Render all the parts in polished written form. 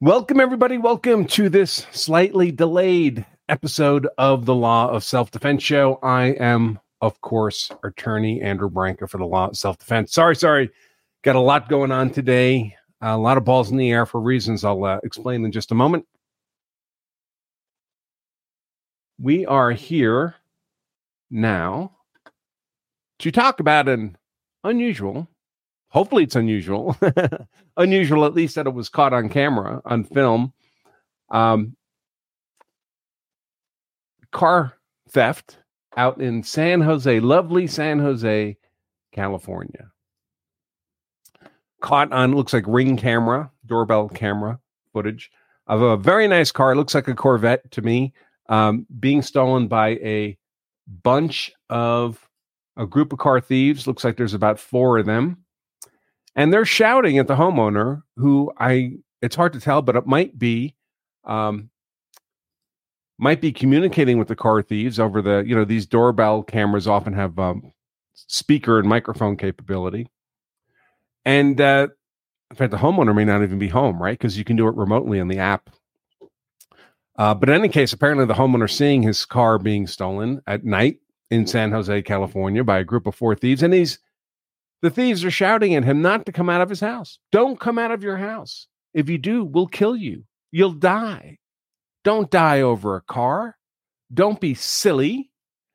Welcome, everybody. Welcome to this slightly delayed episode of the Law of Self-Defense Show. I am, of course, attorney Andrew Branca for the Law of Self-Defense. Sorry. Got a lot going on today. A lot of balls in the air for reasons I'll explain in just a moment. We are here now to talk about an unusual, hopefully it's unusual, unusual at least that it was caught on camera, on film, car theft out in San Jose, lovely San Jose, California. Caught on, looks like Ring camera, doorbell camera footage of a very nice car. It looks like a Corvette to me, being stolen by a group of car thieves. Looks like there's about 4 of them. And they're shouting at the homeowner it's hard to tell, but it might be communicating with the car thieves over these doorbell cameras often have speaker and microphone capability. And in fact, the homeowner may not even be home, right? Because you can do it remotely on the app. But in any case, apparently the homeowner seeing his car being stolen at night in San Jose, California by a group of 4 thieves. And the thieves are shouting at him not to come out of his house. Don't come out of your house. If you do, we'll kill you. You'll die. Don't die over a car. Don't be silly.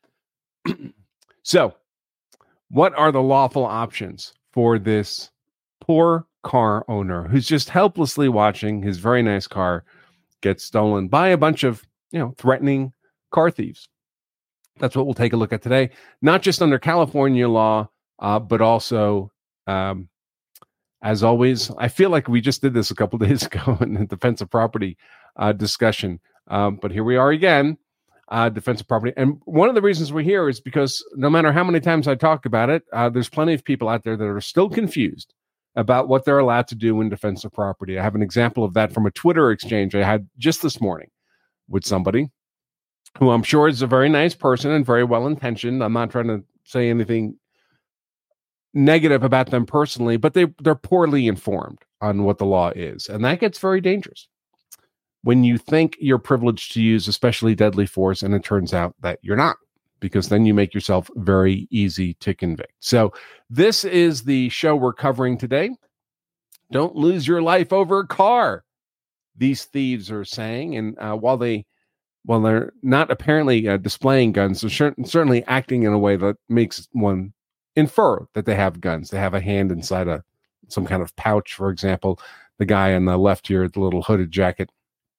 So, what are the lawful options for this poor car owner who's just helplessly watching his very nice car get stolen by a bunch of, threatening car thieves? That's what we'll take a look at today. Not just under California law, but also, as always, I feel like we just did this a couple days ago in the defense of property discussion. But here we are again, defense of property. And one of the reasons we're here is because no matter how many times I talk about it, there's plenty of people out there that are still confused about what they're allowed to do in defense of property. I have an example of that from a Twitter exchange I had just this morning with somebody who I'm sure is a very nice person and very well-intentioned. I'm not trying to say anything negative about them personally, but they're poorly informed on what the law is. And that gets very dangerous when you think you're privileged to use especially deadly force, and it turns out that you're not, because then you make yourself very easy to convict. So this is the show we're covering today. Don't lose your life over a car, these thieves are saying. And while they're not apparently displaying guns, they're certainly acting in a way that makes one infer that they have guns. They have a hand inside some kind of pouch, for example. The guy on the left here, the little hooded jacket.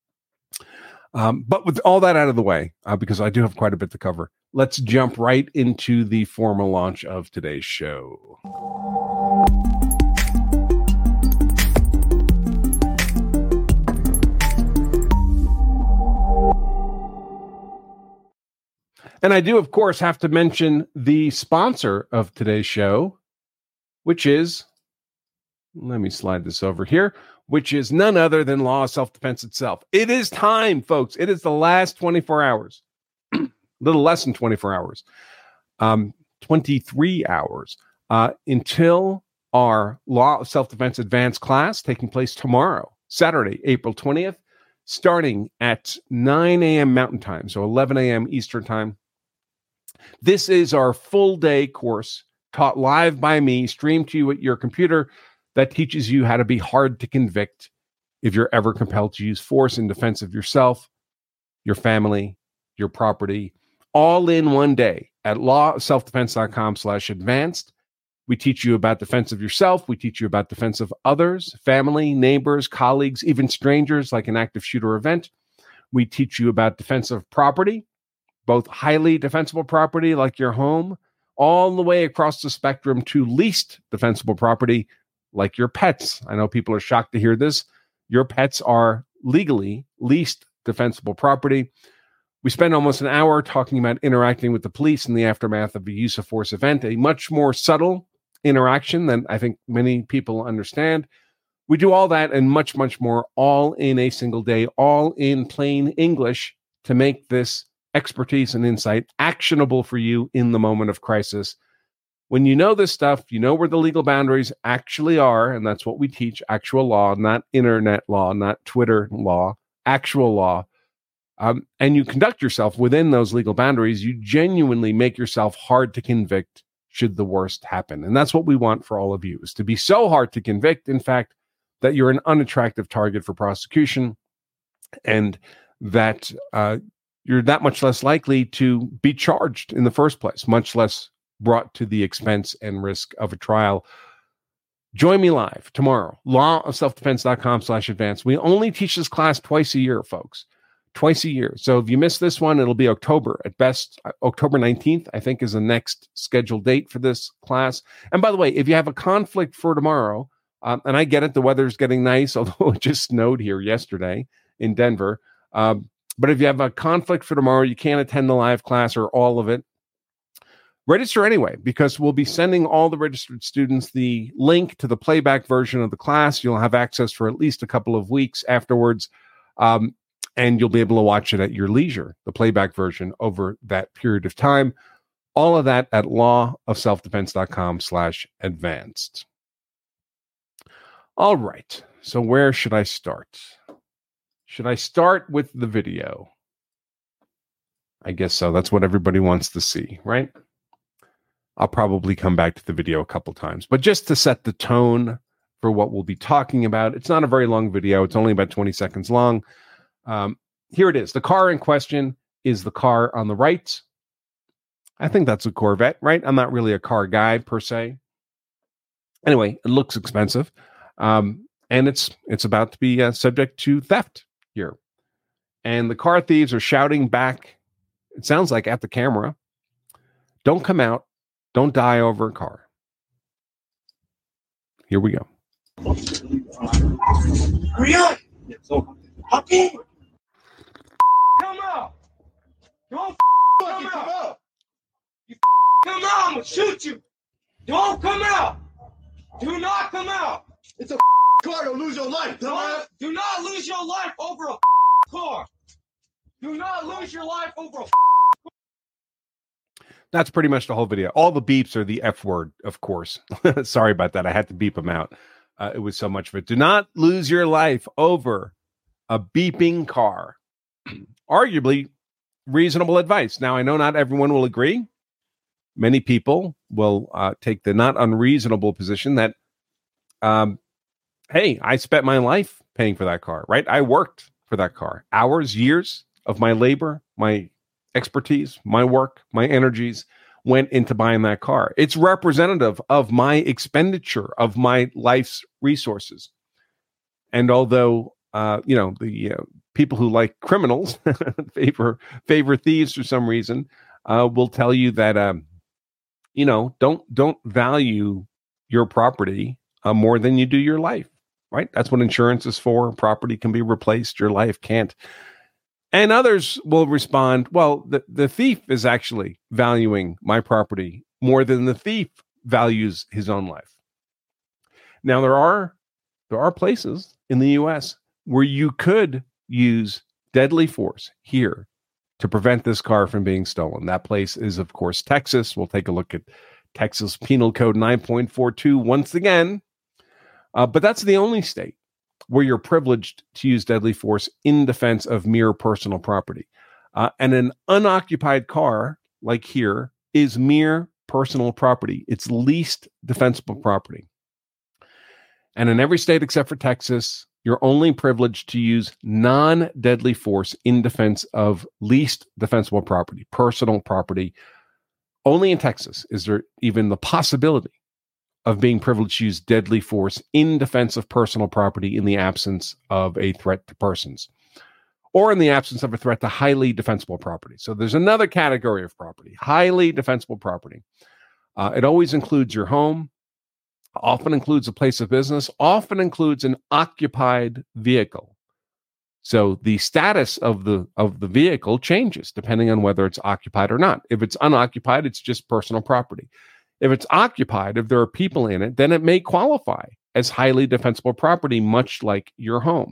But with all that out of the way, because I do have quite a bit to cover, let's jump right into the formal launch of today's show. And I do, of course, have to mention the sponsor of today's show, which is, let me slide this over here, which is none other than Law of Self-Defense itself. It is time, folks. It is the last 24 hours, a little less than 24 hours, 23 hours, until our Law of Self-Defense Advanced class taking place tomorrow, Saturday, April 20th, starting at 9 a.m. Mountain Time, so 11 a.m. Eastern Time. This is our full day course taught live by me, streamed to you at your computer, that teaches you how to be hard to convict if you're ever compelled to use force in defense of yourself, your family, your property, all in one day at lawofselfdefense.com/advanced. We teach you about defense of yourself. We teach you about defense of others, family, neighbors, colleagues, even strangers, like an active shooter event. We teach you about defense of property, both highly defensible property like your home, all the way across the spectrum to least defensible property like your pets. I know people are shocked to hear this. Your pets are legally least defensible property. We spend almost an hour talking about interacting with the police in the aftermath of a use of force event, a much more subtle interaction than I think many people understand. We do all that and much, much more, all in a single day, all in plain English, to make this expertise and insight actionable for you in the moment of crisis. When you know this stuff, you know where the legal boundaries actually are, and that's what we teach, actual law, not internet law, not Twitter law, actual law. And you conduct yourself within those legal boundaries, you genuinely make yourself hard to convict should the worst happen. And that's what we want for all of you, is to be so hard to convict, in fact, that you're an unattractive target for prosecution, and that you're that much less likely to be charged in the first place, much less brought to the expense and risk of a trial. Join me live tomorrow, lawofselfdefense.com/advance. We only teach this class twice a year, folks, twice a year. So if you miss this one, it'll be October at best. October 19th, I think, is the next scheduled date for this class. And by the way, if you have a conflict for tomorrow, and I get it, the weather's getting nice, although it just snowed here yesterday in Denver. But if you have a conflict for tomorrow, you can't attend the live class or all of it, register anyway, because we'll be sending all the registered students the link to the playback version of the class. You'll have access for at least a couple of weeks afterwards, and you'll be able to watch it at your leisure, the playback version, over that period of time. All of that at lawofselfdefense.com/advanced. All right, so where should I start? Should I start with the video? I guess so. That's what everybody wants to see, right? I'll probably come back to the video a couple times, but just to set the tone for what we'll be talking about. It's not a very long video. It's only about 20 seconds long. Here it is. The car in question is the car on the right. I think that's a Corvette, right? I'm not really a car guy per se. Anyway, it looks expensive. And it's about to be subject to theft here. And the car thieves are shouting back, it sounds like at the camera, "Don't come out. Don't die over a car." Here we go. Hurry up! Hop in! Come out! Don't come out! You come out, I'm gonna shoot you! Don't come out! Do not come out! It's a car, don't lose your life, dumbass! Do not lose your life over a car! Do not lose your life over a That's pretty much the whole video. All the beeps are the F word, of course. Sorry about that. I had to beep them out. It was so much of it. Do not lose your life over a beeping car. Arguably reasonable advice. Now, I know not everyone will agree. Many people will take the not unreasonable position that, hey, I spent my life paying for that car, right? I worked for that car. Hours, years of my labor, my expertise, my work, my energies went into buying that car. It's representative of my expenditure, of my life's resources. And although, the people who like criminals favor thieves for some reason, will tell you that, don't value your property more than you do your life, right? That's what insurance is for. Property can be replaced. Your life can't. And others will respond, well, the thief is actually valuing my property more than the thief values his own life. Now, there are places in the U.S. where you could use deadly force here to prevent this car from being stolen. That place is, of course, Texas. We'll take a look at Texas Penal Code 9.42 once again. But that's the only state where you're privileged to use deadly force in defense of mere personal property. And an unoccupied car, like here, is mere personal property. It's least defensible property. And in every state except for Texas, you're only privileged to use non-deadly force in defense of least defensible property, personal property. Only in Texas is there even the possibility of being privileged to use deadly force in defense of personal property in the absence of a threat to persons, or in the absence of a threat to highly defensible property. So there's another category of property, highly defensible property. It always includes your home, often includes a place of business, often includes an occupied vehicle. So the status of the vehicle changes depending on whether it's occupied or not. If it's unoccupied, it's just personal property. If it's occupied, if there are people in it, then it may qualify as highly defensible property, much like your home.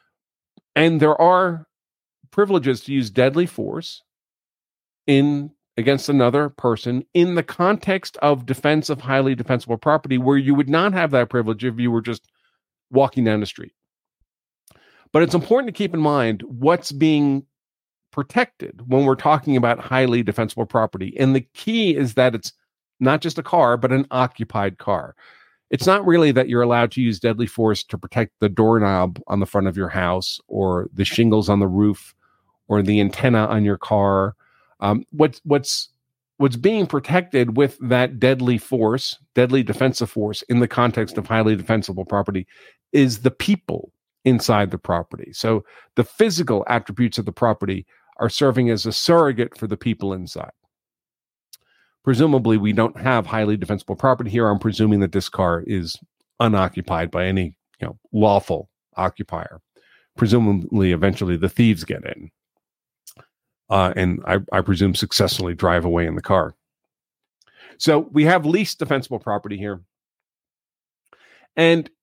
And there are privileges to use deadly force in against another person in the context of defense of highly defensible property, where you would not have that privilege if you were just walking down the street. But it's important to keep in mind what's being protected when we're talking about highly defensible property. And the key is that it's not just a car, but an occupied car. It's not really that you're allowed to use deadly force to protect the doorknob on the front of your house or the shingles on the roof or the antenna on your car. What's being protected with that deadly force, deadly defensive force in the context of highly defensible property is the people inside the property. So the physical attributes of the property are serving as a surrogate for the people inside. Presumably, we don't have highly defensible property here. I'm presuming that this car is unoccupied by any lawful occupier. Presumably, eventually the thieves get in. And I presume successfully drive away in the car. So we have least defensible property here. And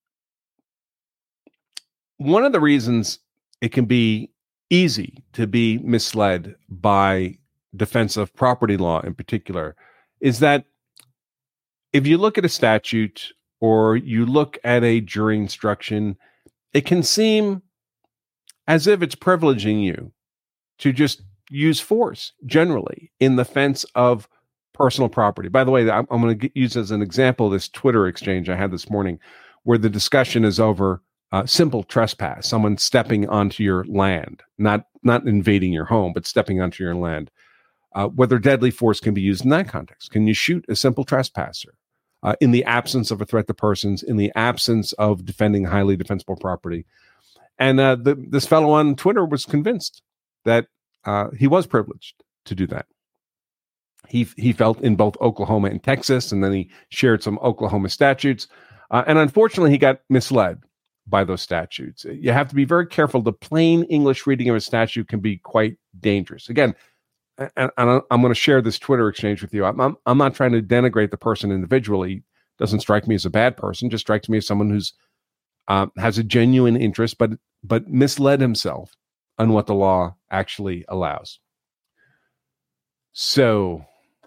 one of the reasons it can be easy to be misled by defensive property law in particular is that if you look at a statute or you look at a jury instruction, it can seem as if it's privileging you to just use force generally in the defense of personal property. By the way, I'm going to use as an example this Twitter exchange I had this morning where the discussion is over simple trespass, someone stepping onto your land, not invading your home, but stepping onto your land. Whether deadly force can be used in that context. Can you shoot a simple trespasser in the absence of a threat to persons, in the absence of defending highly defensible property? And this fellow on Twitter was convinced that he was privileged to do that. He felt in both Oklahoma and Texas, and then he shared some Oklahoma statutes. And unfortunately, he got misled by those statutes. You have to be very careful. The plain English reading of a statute can be quite dangerous. Again, and I'm going to share this Twitter exchange with you. I'm not trying to denigrate the person individually. Doesn't strike me as a bad person. Just strikes me as someone who's has a genuine interest, but misled himself on what the law actually allows. So,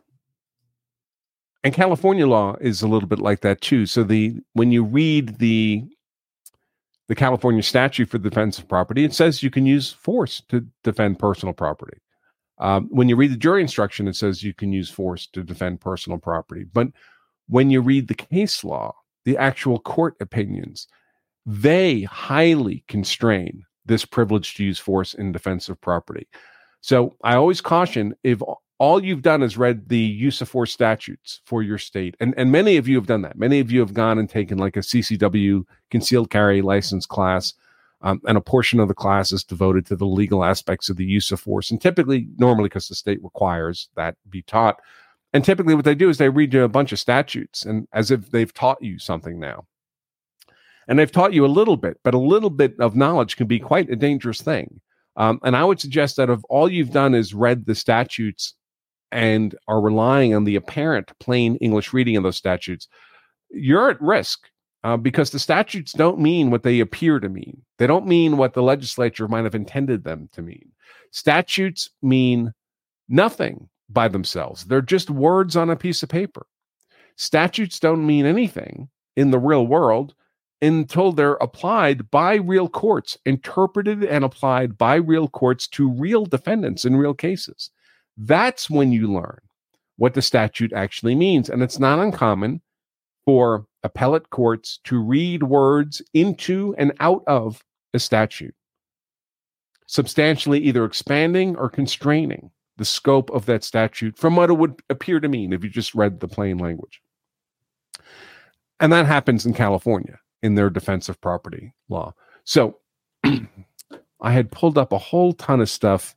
and California law is a little bit like that too. So when you read the California statute for the defense of property, it says you can use force to defend personal property. When you read the jury instruction, it says you can use force to defend personal property. But when you read the case law, the actual court opinions, they highly constrain this privilege to use force in defense of property. So I always caution, if all you've done is read the use of force statutes for your state, and many of you have done that. Many of you have gone and taken like a CCW concealed carry license class, and a portion of the class is devoted to the legal aspects of the use of force. And typically, normally because the state requires that be taught. And typically what they do is they read you a bunch of statutes and as if they've taught you something now. And they've taught you a little bit, but a little bit of knowledge can be quite a dangerous thing. And I would suggest that if all you've done is read the statutes and are relying on the apparent plain English reading of those statutes, you're at risk. Because the statutes don't mean what they appear to mean. They don't mean what the legislature might have intended them to mean. Statutes mean nothing by themselves. They're just words on a piece of paper. Statutes don't mean anything in the real world until they're applied by real courts, interpreted and applied by real courts to real defendants in real cases. That's when you learn what the statute actually means. And it's not uncommon for appellate courts to read words into and out of a statute, substantially either expanding or constraining the scope of that statute from what it would appear to mean if you just read the plain language. And that happens in California in their defense of property law. So I had pulled up a whole ton of stuff.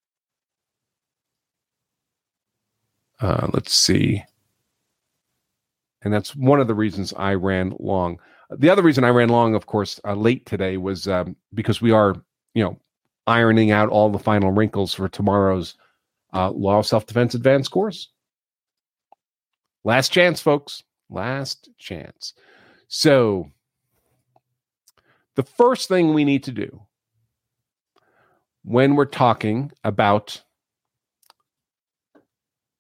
Let's see. And that's one of the reasons I ran long. The other reason I ran long, of course, late today was because we are, ironing out all the final wrinkles for tomorrow's Law of Self-Defense Advanced course. Last chance, folks. Last chance. So the first thing we need to do when we're talking about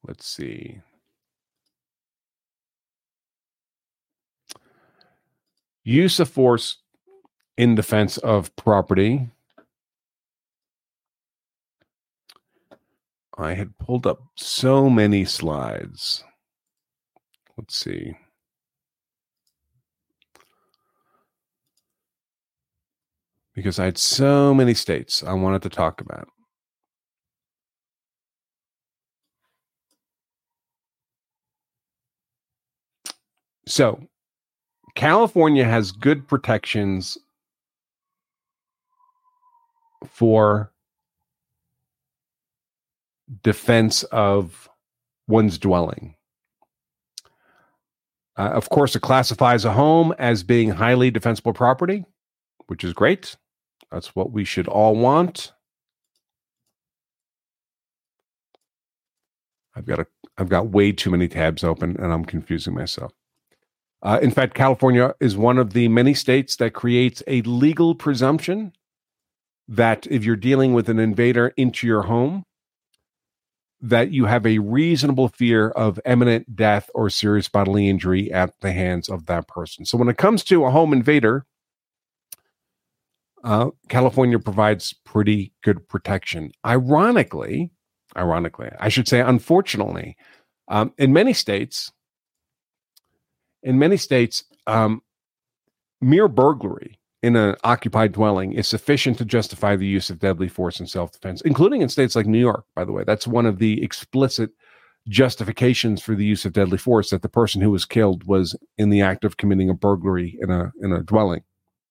Let's see. Use of force in defense of property. I had pulled up so many slides. Let's see. Because I had so many states I wanted to talk about. So, California has good protections for defense of one's dwelling. Of course, it classifies a home as being highly defensible property, which is great. That's what we should all want. I've got way too many tabs open, and I'm confusing myself. In fact, California is one of the many states that creates a legal presumption that if you're dealing with an invader into your home, that you have a reasonable fear of imminent death or serious bodily injury at the hands of that person. So when it comes to a home invader, California provides pretty good protection. Ironically, I should say, unfortunately, in many states, mere burglary in an occupied dwelling is sufficient to justify the use of deadly force in self-defense, including in states like New York, by the way. That's one of the explicit justifications for the use of deadly force, that the person who was killed was in the act of committing a burglary in a dwelling.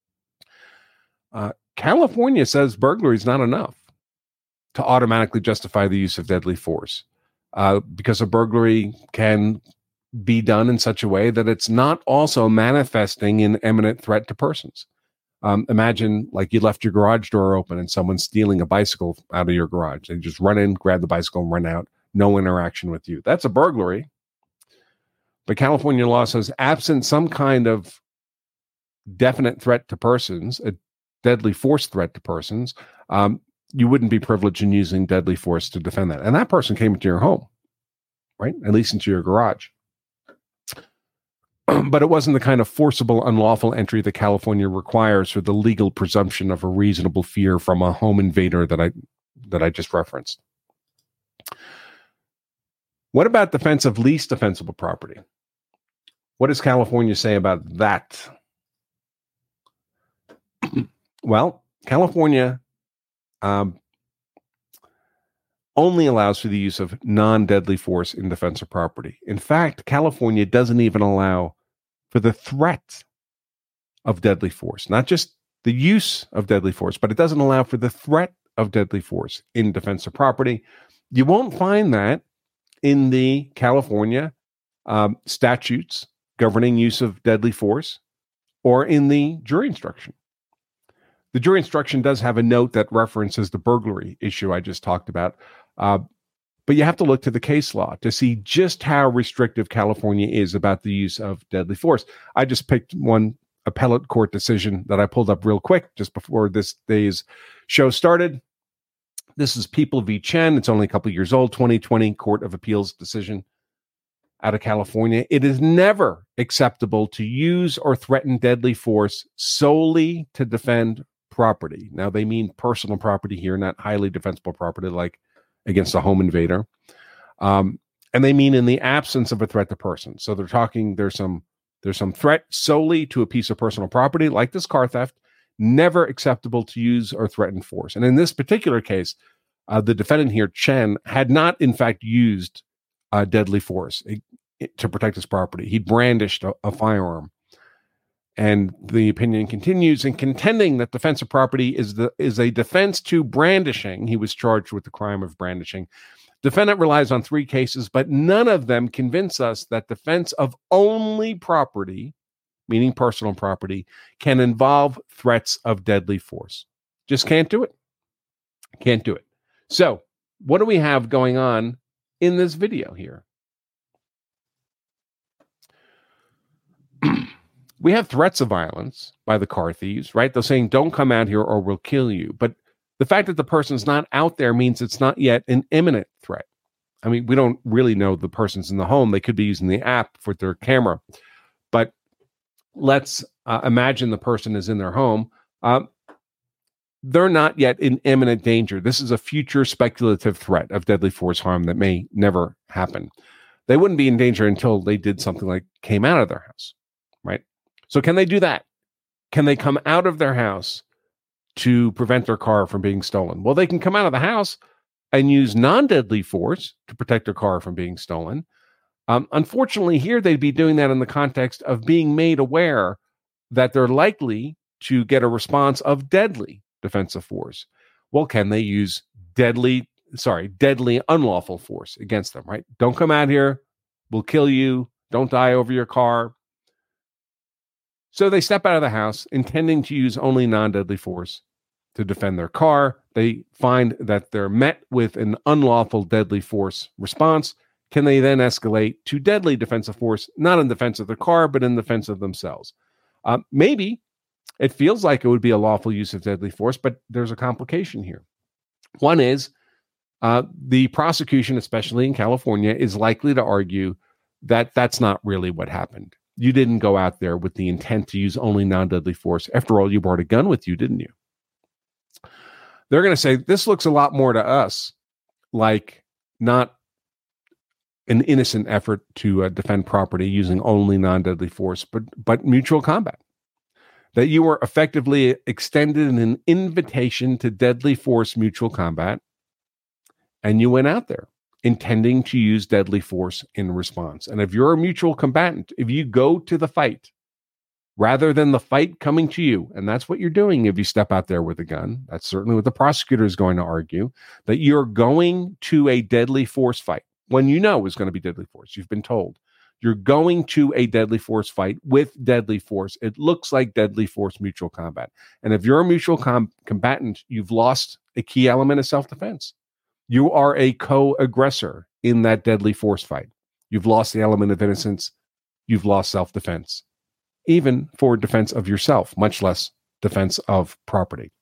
California says burglary is not enough to automatically justify the use of deadly force, because a burglary can be done in such a way that it's not also manifesting in imminent threat to persons. Imagine like you left your garage door open and someone's stealing a bicycle out of your garage. They just run in, grab the bicycle, and run out. No interaction with you. That's a burglary. But California law says, absent some kind of definite threat to persons, a deadly force threat to persons, you wouldn't be privileged in using deadly force to defend that. And that person came into your home, right? At least into your garage. But it wasn't the kind of forcible, unlawful entry that California requires for the legal presumption of a reasonable fear from a home invader that I just referenced. What about defense of least defensible property? What does California say about that? Well, California only allows for the use of non-deadly force in defense of property. In fact, California doesn't even allow for the threat of deadly force, not just the use of deadly force, but it doesn't allow for the threat of deadly force in defense of property. You won't find that in the California statutes governing use of deadly force or in the jury instruction. The jury instruction does have a note that references the burglary issue I just talked about. But you have to look to the case law to see just how restrictive California is about the use of deadly force. I just picked one appellate court decision that I pulled up real quick just before this day's show started. This is People v. Chen. It's only a couple years old, 2020 Court of Appeals decision out of California. It is never acceptable to use or threaten deadly force solely to defend property. Now, they mean personal property here, not highly defensible property like against a home invader. And they mean in the absence of a threat to person. So they're talking, there's some threat solely to a piece of personal property, like this car theft, never acceptable to use or threaten force. And in this particular case, the defendant here, Chen, had not in fact used deadly force to protect his property. He brandished a firearm. And the opinion continues in contending that defense of property is a defense to brandishing. He was charged with the crime of brandishing. Defendant relies on 3 cases, but none of them convince us that defense of only property, meaning personal property, can involve threats of deadly force. Just can't do it. Can't do it. So, what do we have going on in this video here? We have threats of violence by the car thieves, right? They're saying, don't come out here or we'll kill you. But the fact that the person's not out there means it's not yet an imminent threat. I mean, we don't really know the person's in the home. They could be using the app for their camera. But let's imagine the person is in their home. They're not yet in imminent danger. This is a future speculative threat of deadly force harm that may never happen. They wouldn't be in danger until they did something like came out of their house, right? So can they do that? Can they come out of their house to prevent their car from being stolen? Well, they can come out of the house and use non-deadly force to protect their car from being stolen. Unfortunately, here they'd be doing that in the context of being made aware that they're likely to get a response of deadly defensive force. Well, can they use deadly unlawful force against them, right? Don't come out here. We'll kill you. Don't die over your car. So they step out of the house intending to use only non-deadly force to defend their car. They find that they're met with an unlawful deadly force response. Can they then escalate to deadly defensive force, not in defense of their car, but in defense of themselves? Maybe it feels like it would be a lawful use of deadly force, but there's a complication here. One is the prosecution, especially in California, is likely to argue that that's not really what happened. You didn't go out there with the intent to use only non-deadly force. After all, you brought a gun with you, didn't you? They're going to say, this looks a lot more to us like not an innocent effort to defend property using only non-deadly force, but mutual combat. That you were effectively extended an invitation to deadly force mutual combat, and you went out there intending to use deadly force in response. And if you're a mutual combatant, if you go to the fight rather than the fight coming to you, and that's what you're doing if you step out there with a gun, that's certainly what the prosecutor is going to argue, that you're going to a deadly force fight when you know is going to be deadly force. You've been told. You're going to a deadly force fight with deadly force. It looks like deadly force mutual combat. And if you're a mutual combatant, you've lost a key element of self-defense. You are a co-aggressor in that deadly force fight. You've lost the element of innocence. You've lost self-defense, even for defense of yourself, much less defense of property.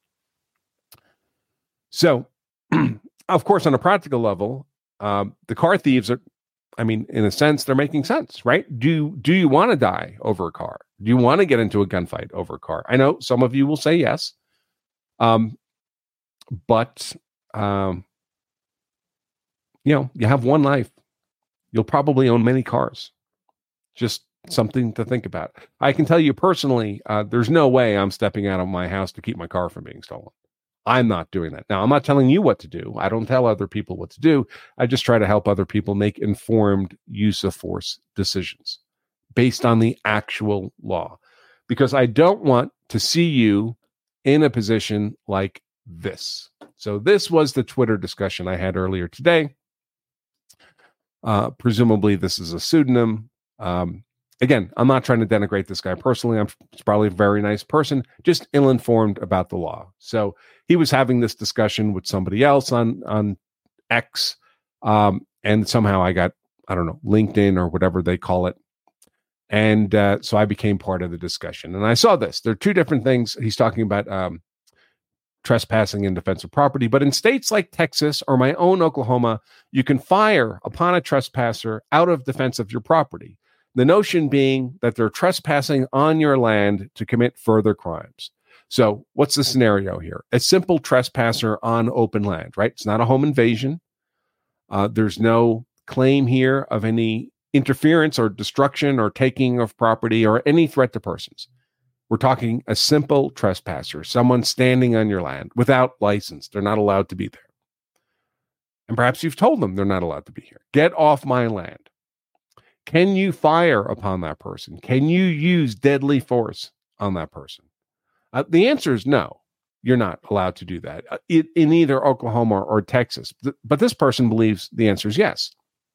So, of course, on a practical level, the car thieves are, in a sense, they're making sense, right? Do you want to die over a car? Do you want to get into a gunfight over a car? I know some of you will say yes. But you have one life. You'll probably own many cars. Just something to think about. I can tell you personally, there's no way I'm stepping out of my house to keep my car from being stolen. I'm not doing that. Now, I'm not telling you what to do. I don't tell other people what to do. I just try to help other people make informed use of force decisions based on the actual law, because I don't want to see you in a position like this. So this was the Twitter discussion I had earlier today. Presumably this is a pseudonym. Again, I'm not trying to denigrate this guy personally. He's probably a very nice person, just ill-informed about the law. So he was having this discussion with somebody else on X, and somehow I got, LinkedIn or whatever they call it. And so I became part of the discussion. And I saw this. There are two different things. He's talking about trespassing in defense of property. But in states like Texas or my own Oklahoma, you can fire upon a trespasser out of defense of your property. The notion being that they're trespassing on your land to commit further crimes. So what's the scenario here? A simple trespasser on open land, right? It's not a home invasion. There's no claim here of any interference or destruction or taking of property or any threat to persons. We're talking a simple trespasser, someone standing on your land without license. They're not allowed to be there. And perhaps you've told them they're not allowed to be here. Get off my land. Can you fire upon that person? Can you use deadly force on that person? The answer is no. You're not allowed to do that in either Oklahoma or Texas. But this person believes the answer is yes.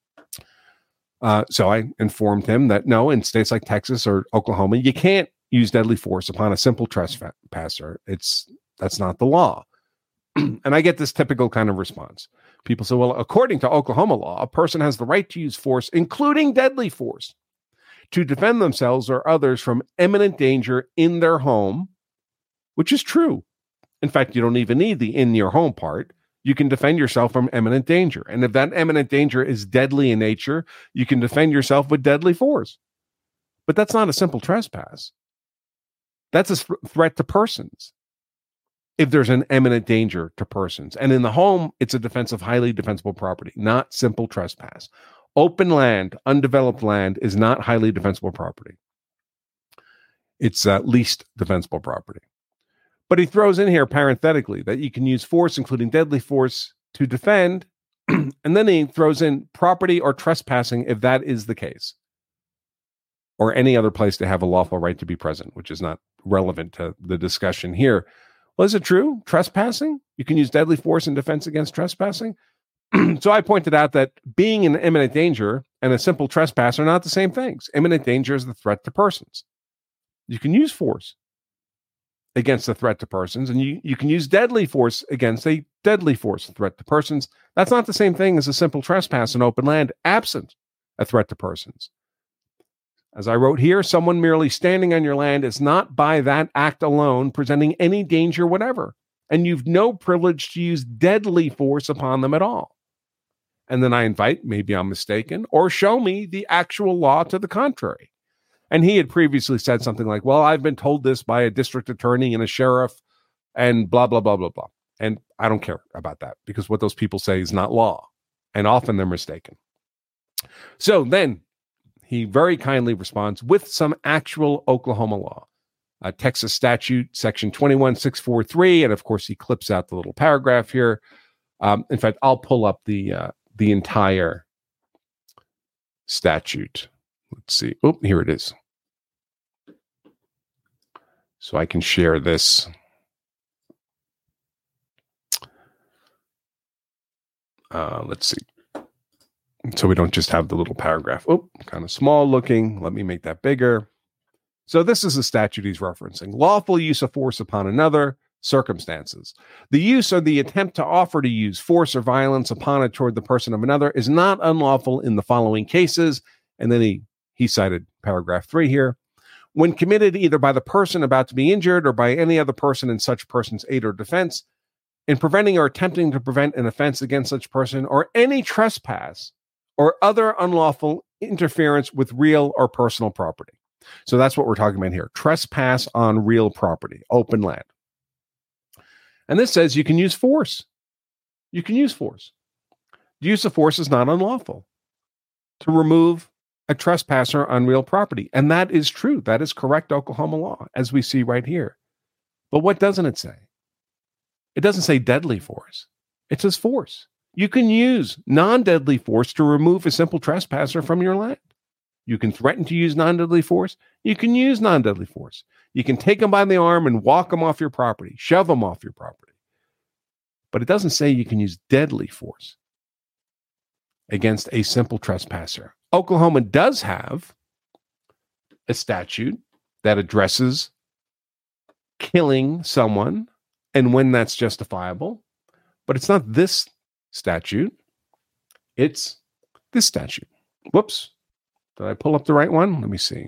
So I informed him that no, in states like Texas or Oklahoma, you can't use deadly force upon a simple trespasser. That's not the law. And I get this typical kind of response. People say, well, according to Oklahoma law, a person has the right to use force, including deadly force, to defend themselves or others from imminent danger in their home, which is true. In fact, you don't even need the in your home part. you can defend yourself from imminent danger. And if that imminent danger is deadly in nature, you can defend yourself with deadly force. But that's not a simple trespass. That's a threat to persons. If there's an imminent danger to persons. And in the home, it's a defense of highly defensible property, not simple trespass. Open land, undeveloped land is not highly defensible property. It's least defensible property. But he throws in here parenthetically that you can use force, including deadly force, to defend. And then he throws in property or trespassing if that is the case. Or any other place to have a lawful right to be present, which is not relevant to the discussion here. Well, is it true? Trespassing? You can use deadly force in defense against trespassing? So I pointed out that being in imminent danger and a simple trespass are not the same things. Imminent danger is the threat to persons. You can use force against a threat to persons, and you can use deadly force against a deadly force threat to persons. That's not the same thing as a simple trespass in open land, absent a threat to persons. As I wrote here, someone merely standing on your land is not by that act alone presenting any danger whatever, and you've no privilege to use deadly force upon them at all. And then I invite, maybe I'm mistaken, or show me the actual law to the contrary. And he had previously said something like, well, I've been told this by a district attorney and a sheriff and blah, blah, blah, blah, blah. And I don't care about that because what those people say is not law. And often they're mistaken. So then he very kindly responds with some actual Oklahoma law, Texas statute, section 21643. And of course, he clips out the little paragraph here. In fact, I'll pull up the entire statute. Let's see. Oh, here it is. So I can share this. Let's see. So we don't just have the little paragraph. Oh, kind of small looking. Let me make that bigger. So this is the statute he's referencing. Lawful use of force upon another, circumstances. The use or the attempt to offer to use force or violence upon or toward the person of another is not unlawful in the following cases. And then he cited paragraph 3 here. When committed either by the person about to be injured or by any other person in such person's aid or defense, in preventing or attempting to prevent an offense against such person, or any trespass or other unlawful interference with real or personal property. So that's what we're talking about here. Trespass on real property, open land. And this says you can use force. You can use force. The use of force is not unlawful to remove a trespasser on real property. And that is true. That is correct Oklahoma law, as we see right here. But what doesn't it say? It doesn't say deadly force. It says force. You can use non-deadly force to remove a simple trespasser from your land. You can threaten to use non-deadly force. You can use non-deadly force. You can take them by the arm and walk them off your property, shove them off your property. But it doesn't say you can use deadly force against a simple trespasser. Oklahoma does have a statute that addresses killing someone and when that's justifiable, but it's not this statute. It's this statute. Whoops. Did I pull up the right one? Let me see.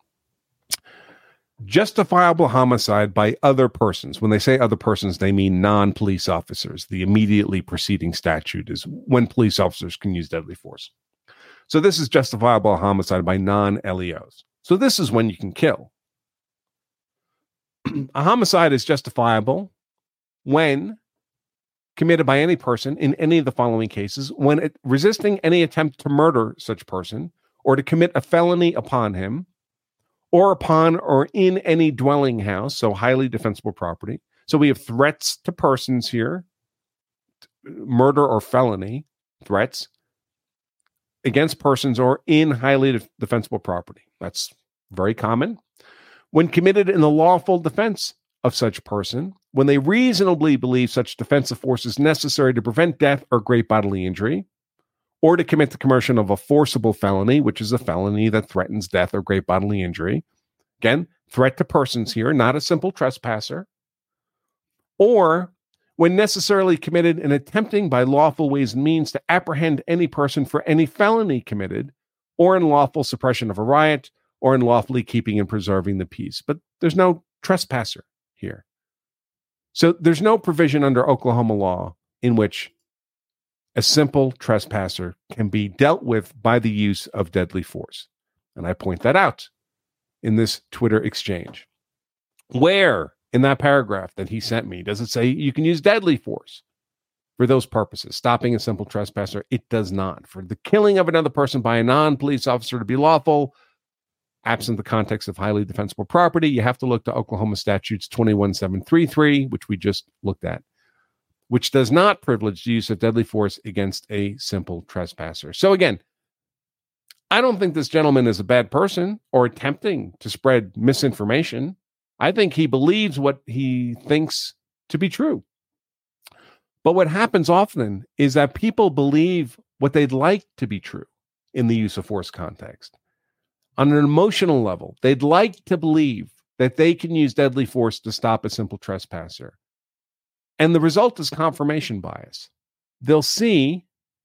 Justifiable homicide by other persons. When they say other persons, they mean non-police officers. The immediately preceding statute is when police officers can use deadly force. So this is justifiable homicide by non-LEOs. So this is when you can kill. A homicide is justifiable when committed by any person in any of the following cases, when resisting any attempt to murder such person or to commit a felony upon him or upon or in any dwelling house, so highly defensible property. So we have threats to persons here, murder or felony threats against persons or in highly defensible property. That's very common. When committed in the lawful defense of such person, when they reasonably believe such defensive force is necessary to prevent death or great bodily injury, or to commit the commission of a forcible felony, which is a felony that threatens death or great bodily injury. Again, threat to persons here, not a simple trespasser. Or when necessarily committed in attempting by lawful ways and means to apprehend any person for any felony committed, or in lawful suppression of a riot, or in lawfully keeping and preserving the peace. But there's no trespasser here. So there's no provision under Oklahoma law in which a simple trespasser can be dealt with by the use of deadly force. And I point that out in this Twitter exchange. Where in that paragraph that he sent me does it say you can use deadly force for those purposes? Stopping a simple trespasser, it does not. For the killing of another person by a non-police officer to be lawful, absent the context of highly defensible property, you have to look to Oklahoma statutes 21733, which we just looked at, which does not privilege the use of deadly force against a simple trespasser. So again, I don't think this gentleman is a bad person or attempting to spread misinformation. I think he believes what he thinks to be true. But what happens often is that people believe what they'd like to be true in the use of force context. On an emotional level, they'd like to believe that they can use deadly force to stop a simple trespasser. And the result is confirmation bias. They'll see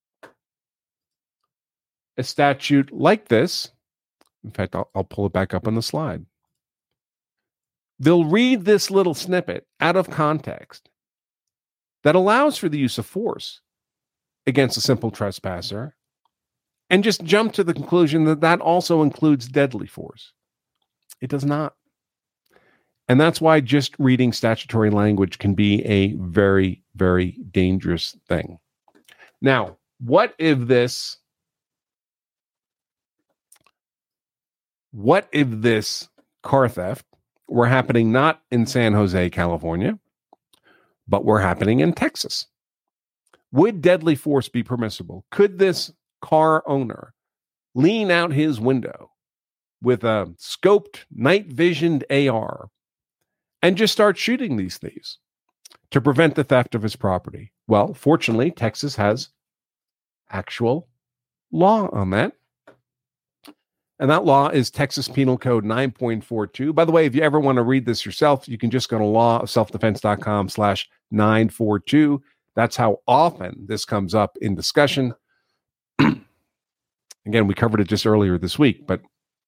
a statute like this. In fact, I'll pull it back up on the slide. They'll read this little snippet out of context that allows for the use of force against a simple trespasser and just jump to the conclusion that that also includes deadly force. It does not. And that's why just reading statutory language can be a very, very dangerous thing. Now, what if this car theft were happening not in San Jose, California, but were happening in Texas? Would deadly force be permissible? Could this car owner lean out his window with a scoped night visioned AR and just start shooting these thieves to prevent the theft of his property? Well, fortunately, Texas has actual law on that. And that law is Texas Penal Code 9.42. By the way, if you ever want to read this yourself, you can just go to lawofselfdefense.com/942. That's how often this comes up in discussion. Again, we covered it just earlier this week, but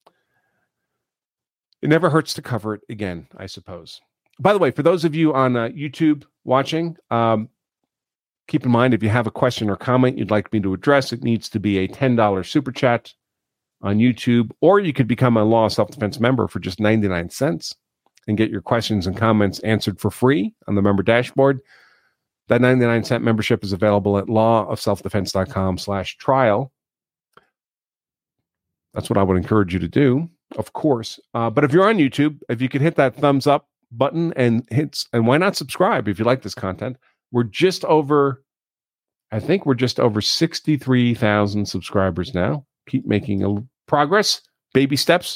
it never hurts to cover it again, I suppose. By the way, for those of you on YouTube watching, keep in mind, if you have a question or comment you'd like me to address, it needs to be a $10 super chat on YouTube, or you could become a Law of Self-Defense member for just 99 cents and get your questions and comments answered for free on the member dashboard. That 99-cent membership is available at lawofselfdefense.com/trial. That's what I would encourage you to do, of course. But if you're on YouTube, if you could hit that thumbs up button and why not subscribe if you like this content? We're just over 63,000 subscribers now. Keep making progress, baby steps.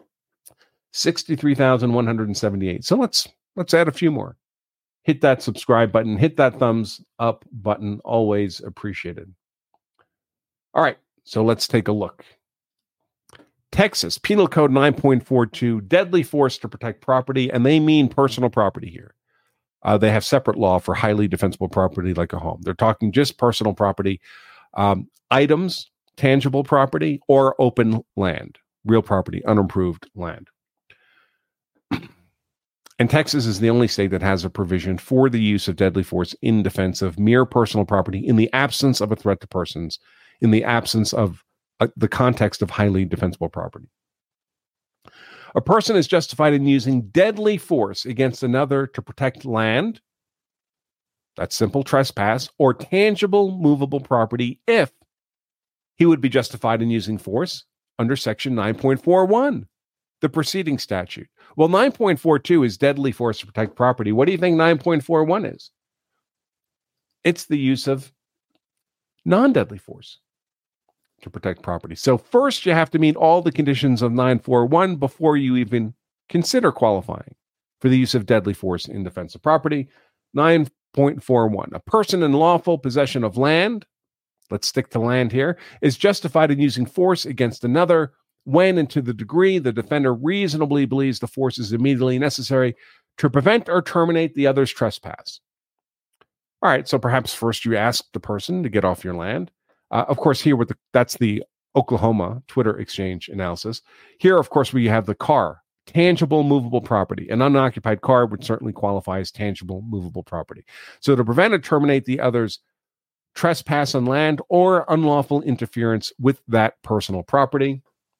63,178. So let's add a few more. Hit that subscribe button, hit that thumbs up button, always appreciated. All right, so let's take a look. Texas Penal Code 9.42, deadly force to protect property, and they mean personal property here. They have separate law for highly defensible property like a home. They're talking just personal property, items, tangible property, or open land, real property, unimproved land. And Texas is the only state that has a provision for the use of deadly force in defense of mere personal property in the absence of a threat to persons, in the absence of the context of highly defensible property. A person is justified in using deadly force against another to protect land, that's simple trespass, or tangible movable property if he would be justified in using force under Section 9.41, the preceding statute. Well, 9.42 is deadly force to protect property. What do you think 9.41 is? It's the use of non-deadly force to protect property. So first, you have to meet all the conditions of 9.41 before you even consider qualifying for the use of deadly force in defense of property. 9.41, a person in lawful possession of land, let's stick to land here, is justified in using force against another when and to the degree the defender reasonably believes the force is immediately necessary to prevent or terminate the other's trespass. All right, so perhaps first you ask the person to get off your land. Of course, here that's the Oklahoma Twitter exchange analysis. Here, of course, we have the car tangible, movable property. An unoccupied car would certainly qualify as tangible, movable property. So to prevent or terminate the other's trespass on land or unlawful interference with that personal property.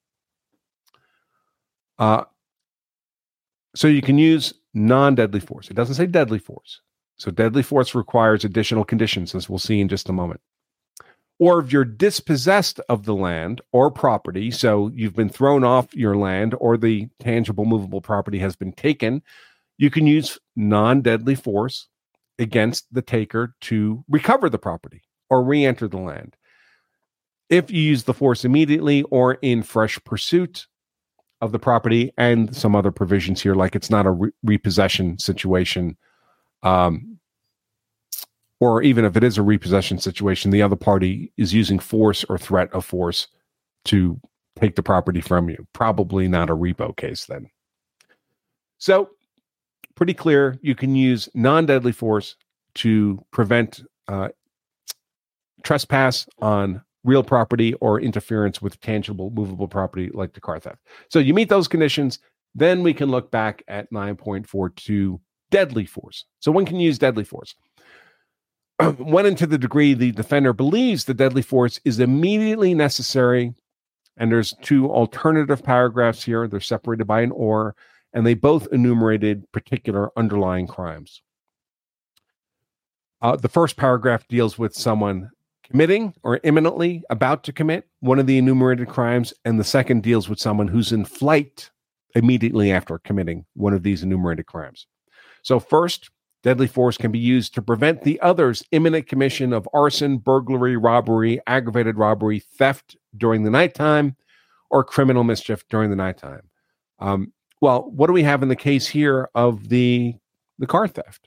So you can use non-deadly force. It doesn't say deadly force. So deadly force requires additional conditions, as we'll see in just a moment. Or if you're dispossessed of the land or property, so you've been thrown off your land or the tangible movable property has been taken, you can use non-deadly force against the taker to recover the property or re-enter the land. If you use the force immediately or in fresh pursuit of the property, and some other provisions here, like it's not a repossession situation, or even if it is a repossession situation, the other party is using force or threat of force to take the property from you. Probably not a repo case then. So, pretty clear, you can use non-deadly force to prevent trespass on real property or interference with tangible, movable property like the car theft. So you meet those conditions, then we can look back at 9.42, deadly force. So one can use deadly force. When and to the degree the defender believes the deadly force is immediately necessary, and there's two alternative paragraphs here, they're separated by an or, and they both enumerated particular underlying crimes. The first paragraph deals with someone committing or imminently about to commit one of the enumerated crimes, and the second deals with someone who's in flight immediately after committing one of these enumerated crimes. So first, deadly force can be used to prevent the other's imminent commission of arson, burglary, robbery, aggravated robbery, theft during the nighttime, or criminal mischief during the nighttime. Well, what do we have in the case here of the car theft?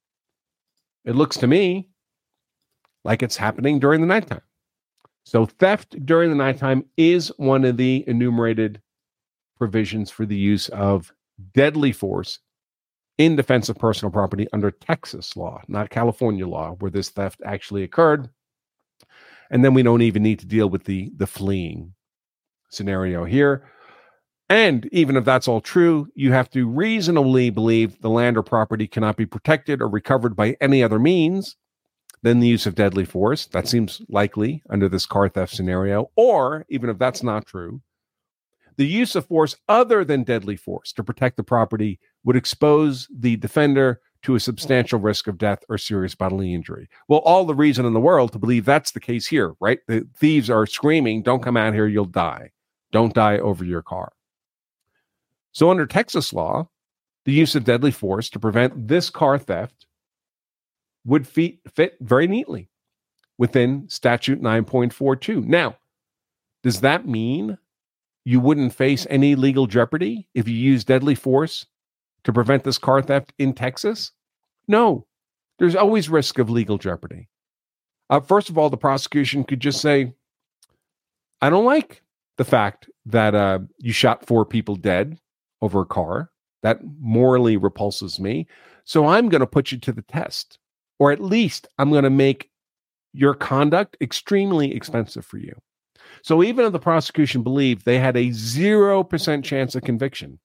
It looks to me like it's happening during the nighttime. So theft during the nighttime is one of the enumerated provisions for the use of deadly force in defense of personal property under Texas law, not California law, where this theft actually occurred. And then we don't even need to deal with the fleeing scenario here. And even if that's all true, you have to reasonably believe the land or property cannot be protected or recovered by any other means than the use of deadly force. That seems likely under this car theft scenario. Or, even if that's not true, the use of force other than deadly force to protect the property would expose the defender to a substantial risk of death or serious bodily injury. Well, all the reason in the world to believe that's the case here, right? The thieves are screaming, "Don't come out here, you'll die. Don't die over your car." So under Texas law, the use of deadly force to prevent this car theft would fit very neatly within statute 9.42. Now, does that mean you wouldn't face any legal jeopardy if you use deadly force to prevent this car theft in Texas? No, there's always risk of legal jeopardy. First of all, the prosecution could just say, I don't like the fact that you shot 4 people dead over a car. That morally repulses me. So I'm going to put you to the test. Or at least I'm going to make your conduct extremely expensive for you. So even if the prosecution believed they had a 0% chance of conviction,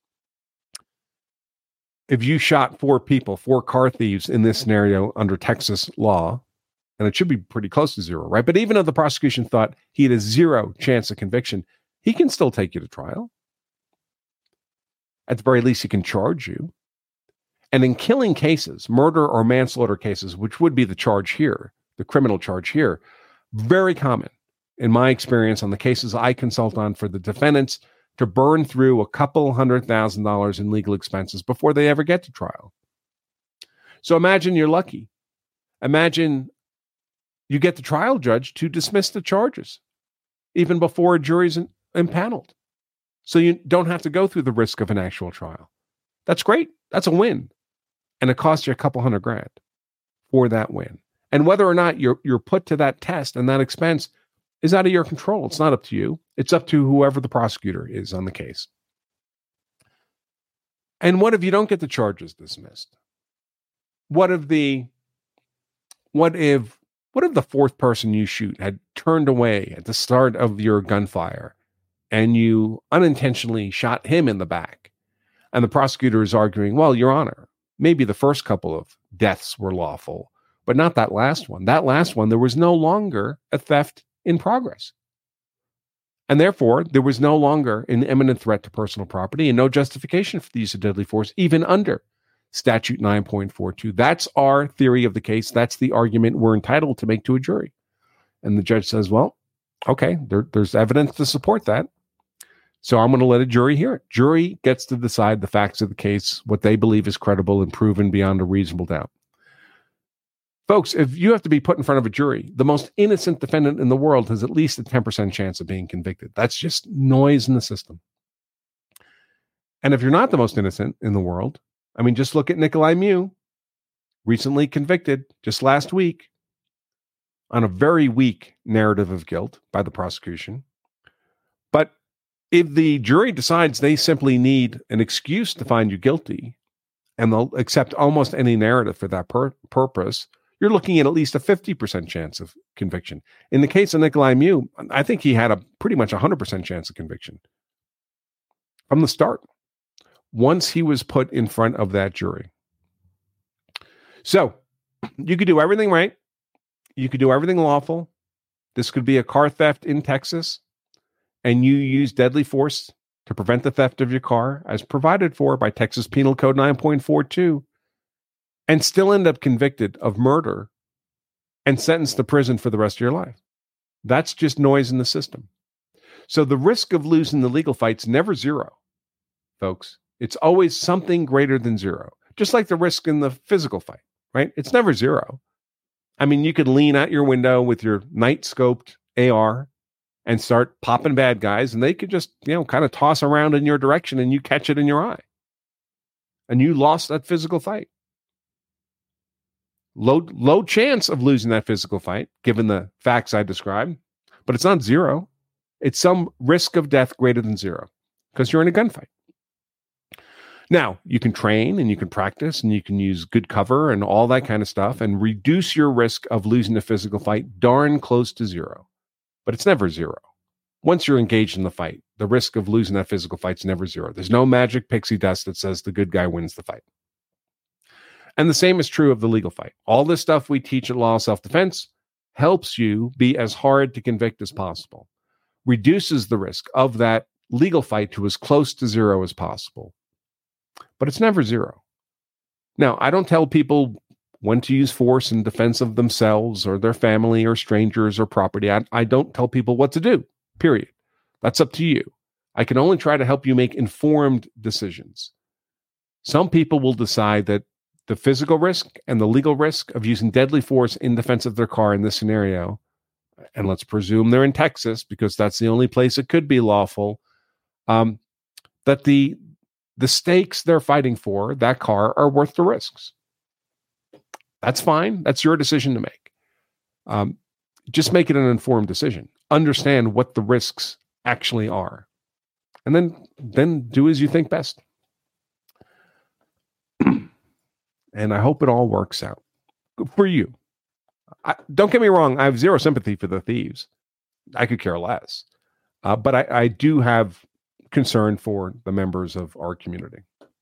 if you shot 4 people, 4 car thieves in this scenario under Texas law, and it should be pretty close to 0, right? But even if the prosecution thought he had a 0 chance of conviction, he can still take you to trial. At the very least, he can charge you. And in killing cases, murder or manslaughter cases, which would be the charge here, the criminal charge here, very common in my experience on the cases I consult on for the defendants to burn through a couple $100,000 in legal expenses before they ever get to trial. So imagine you're lucky. Imagine you get the trial judge to dismiss the charges even before a jury's impaneled. So you don't have to go through the risk of an actual trial. That's great. That's a win. And it costs you a couple $100,000 for that win. And whether or not you're put to that test and that expense is out of your control. It's not up to you. It's up to whoever the prosecutor is on the case. And what if you don't get the charges dismissed? What if the 4th person you shoot had turned away at the start of your gunfire and you unintentionally shot him in the back? And the prosecutor is arguing, well, Your Honor, maybe the first couple of deaths were lawful, but not that last one. That last one, there was no longer a theft in progress. And therefore, there was no longer an imminent threat to personal property and no justification for the use of deadly force, even under Statute 9.42. That's our theory of the case. That's the argument we're entitled to make to a jury. And the judge says, well, okay, there's evidence to support that. So I'm going to let a jury hear it. Jury gets to decide the facts of the case, what they believe is credible and proven beyond a reasonable doubt. Folks, if you have to be put in front of a jury, the most innocent defendant in the world has at least a 10% chance of being convicted. That's just noise in the system. And if you're not the most innocent in the world, I mean, just look at Nikolai Mew, recently convicted just last week on a very weak narrative of guilt by the prosecution. But if the jury decides they simply need an excuse to find you guilty, and they'll accept almost any narrative for that purpose, you're looking at least a 50% chance of conviction. In the case of Nikolai Mew, I think he had a pretty much 100% chance of conviction from the start, once he was put in front of that jury. So you could do everything right. You could do everything lawful. This could be a car theft in Texas, and you use deadly force to prevent the theft of your car as provided for by Texas Penal Code 9.42, and still end up convicted of murder and sentenced to prison for the rest of your life. That's just noise in the system. So the risk of losing the legal fight's never zero, folks. It's always something greater than zero, just like the risk in the physical fight, right? It's never zero. I mean, you could lean out your window with your night-scoped AR and start popping bad guys, and they could just, kind of toss around in your direction, and you catch it in your eye. And you lost that physical fight. Low chance of losing that physical fight, given the facts I described, but it's not zero. It's some risk of death greater than zero because you're in a gunfight. Now, you can train and you can practice and you can use good cover and all that kind of stuff and reduce your risk of losing a physical fight darn close to zero. But it's never zero. Once you're engaged in the fight, the risk of losing that physical fight's never zero. There's no magic pixie dust that says the good guy wins the fight. And the same is true of the legal fight. All this stuff we teach at Law of Self-Defense helps you be as hard to convict as possible, reduces the risk of that legal fight to as close to zero as possible. But it's never zero. Now, I don't tell people when to use force in defense of themselves or their family or strangers or property. I don't tell people what to do, period. That's up to you. I can only try to help you make informed decisions. Some people will decide that the physical risk and the legal risk of using deadly force in defense of their car in this scenario, and let's presume they're in Texas because that's the only place it could be lawful, that the stakes they're fighting for, that car, are worth the risks. That's fine. That's your decision to make. Just make it an informed decision. Understand what the risks actually are. And then do as you think best. And I hope it all works out for you. Don't get me wrong. I have zero sympathy for the thieves. I could care less. But I do have concern for the members of our community.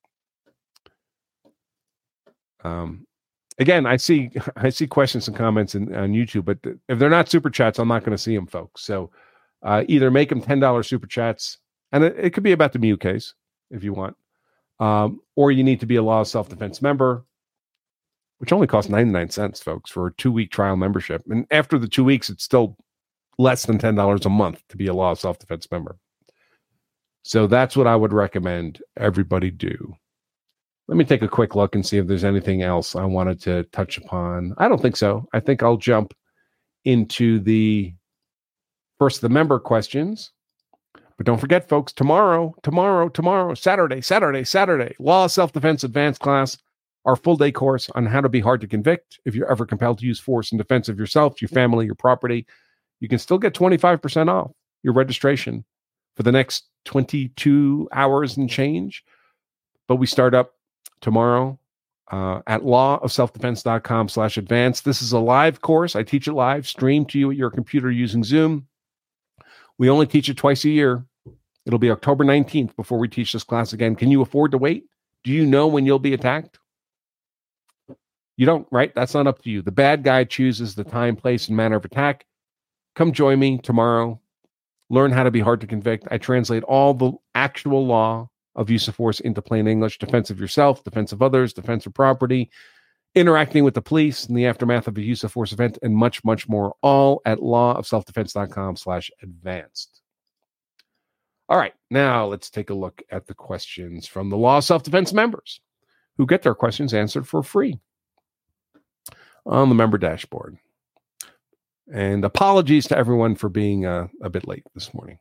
Again, I see questions and comments on YouTube, but if they're not super chats, I'm not going to see them, folks. So either make them $10 super chats, and it could be about the Mew case if you want, or you need to be a Law of Self-Defense member, which only costs 99 cents, folks, for a 2-week trial membership. And after the 2 weeks, it's still less than $10 a month to be a Law of Self-Defense member. So that's what I would recommend everybody do. Let me take a quick look and see if there's anything else I wanted to touch upon. I don't think so. I think I'll jump into the member questions. But don't forget, folks, tomorrow, Saturday, Law of Self-Defense Advanced Class, our full-day course on how to be hard to convict if you're ever compelled to use force in defense of yourself, your family, your property. You can still get 25% off your registration for the next 22 hours and change. But we start up tomorrow at lawofselfdefense.com/advanced. This is a live course. I teach it live, streamed to you at your computer using Zoom. We only teach it twice a year. It'll be October 19th before we teach this class again. Can you afford to wait? Do you know when you'll be attacked? You don't, right? That's not up to you. The bad guy chooses the time, place, and manner of attack. Come join me tomorrow. Learn how to be hard to convict. I translate all the actual law of use of force into plain English: defense of yourself, defense of others, defense of property, interacting with the police in the aftermath of a use of force event, and much, much more, all at lawofselfdefense.com/advanced. All right, now let's take a look at the questions from the Law of Self-Defense members who get their questions answered for free on the member dashboard. And apologies to everyone for being a bit late this morning.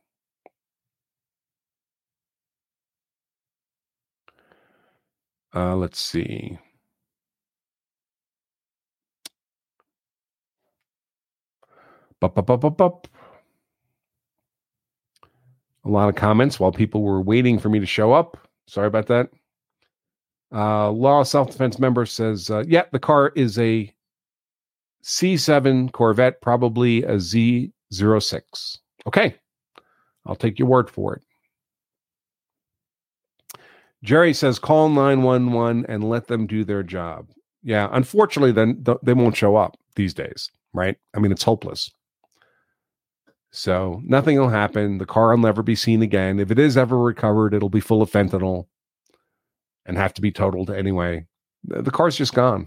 Let's see. A lot of comments while people were waiting for me to show up. Sorry about that. Law of Self-Defense member says, yeah, the car is a C7 Corvette, probably a Z06. Okay, I'll take your word for it. Jerry says, call 911 and let them do their job. Yeah, unfortunately, then they won't show up these days, right? I mean, it's hopeless. So nothing will happen. The car will never be seen again. If it is ever recovered, it'll be full of fentanyl and have to be totaled anyway. The car's just gone.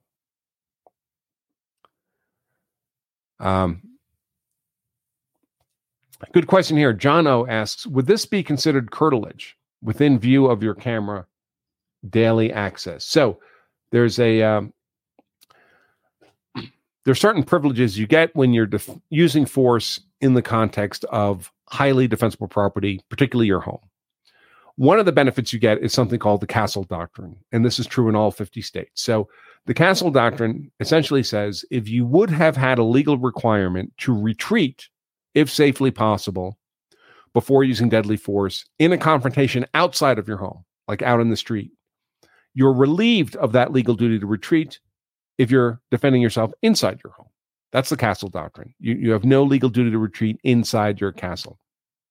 Good question here. John O asks, would this be considered curtilage within view of your camera daily access? So there's certain privileges you get when you're using force in the context of highly defensible property, particularly your home. One of the benefits you get is something called the Castle Doctrine, and this is true in all 50 states. So the Castle Doctrine essentially says if you would have had a legal requirement to retreat, if safely possible, before using deadly force in a confrontation outside of your home, like out in the street, you're relieved of that legal duty to retreat if you're defending yourself inside your home. That's the Castle Doctrine. You have no legal duty to retreat inside your castle.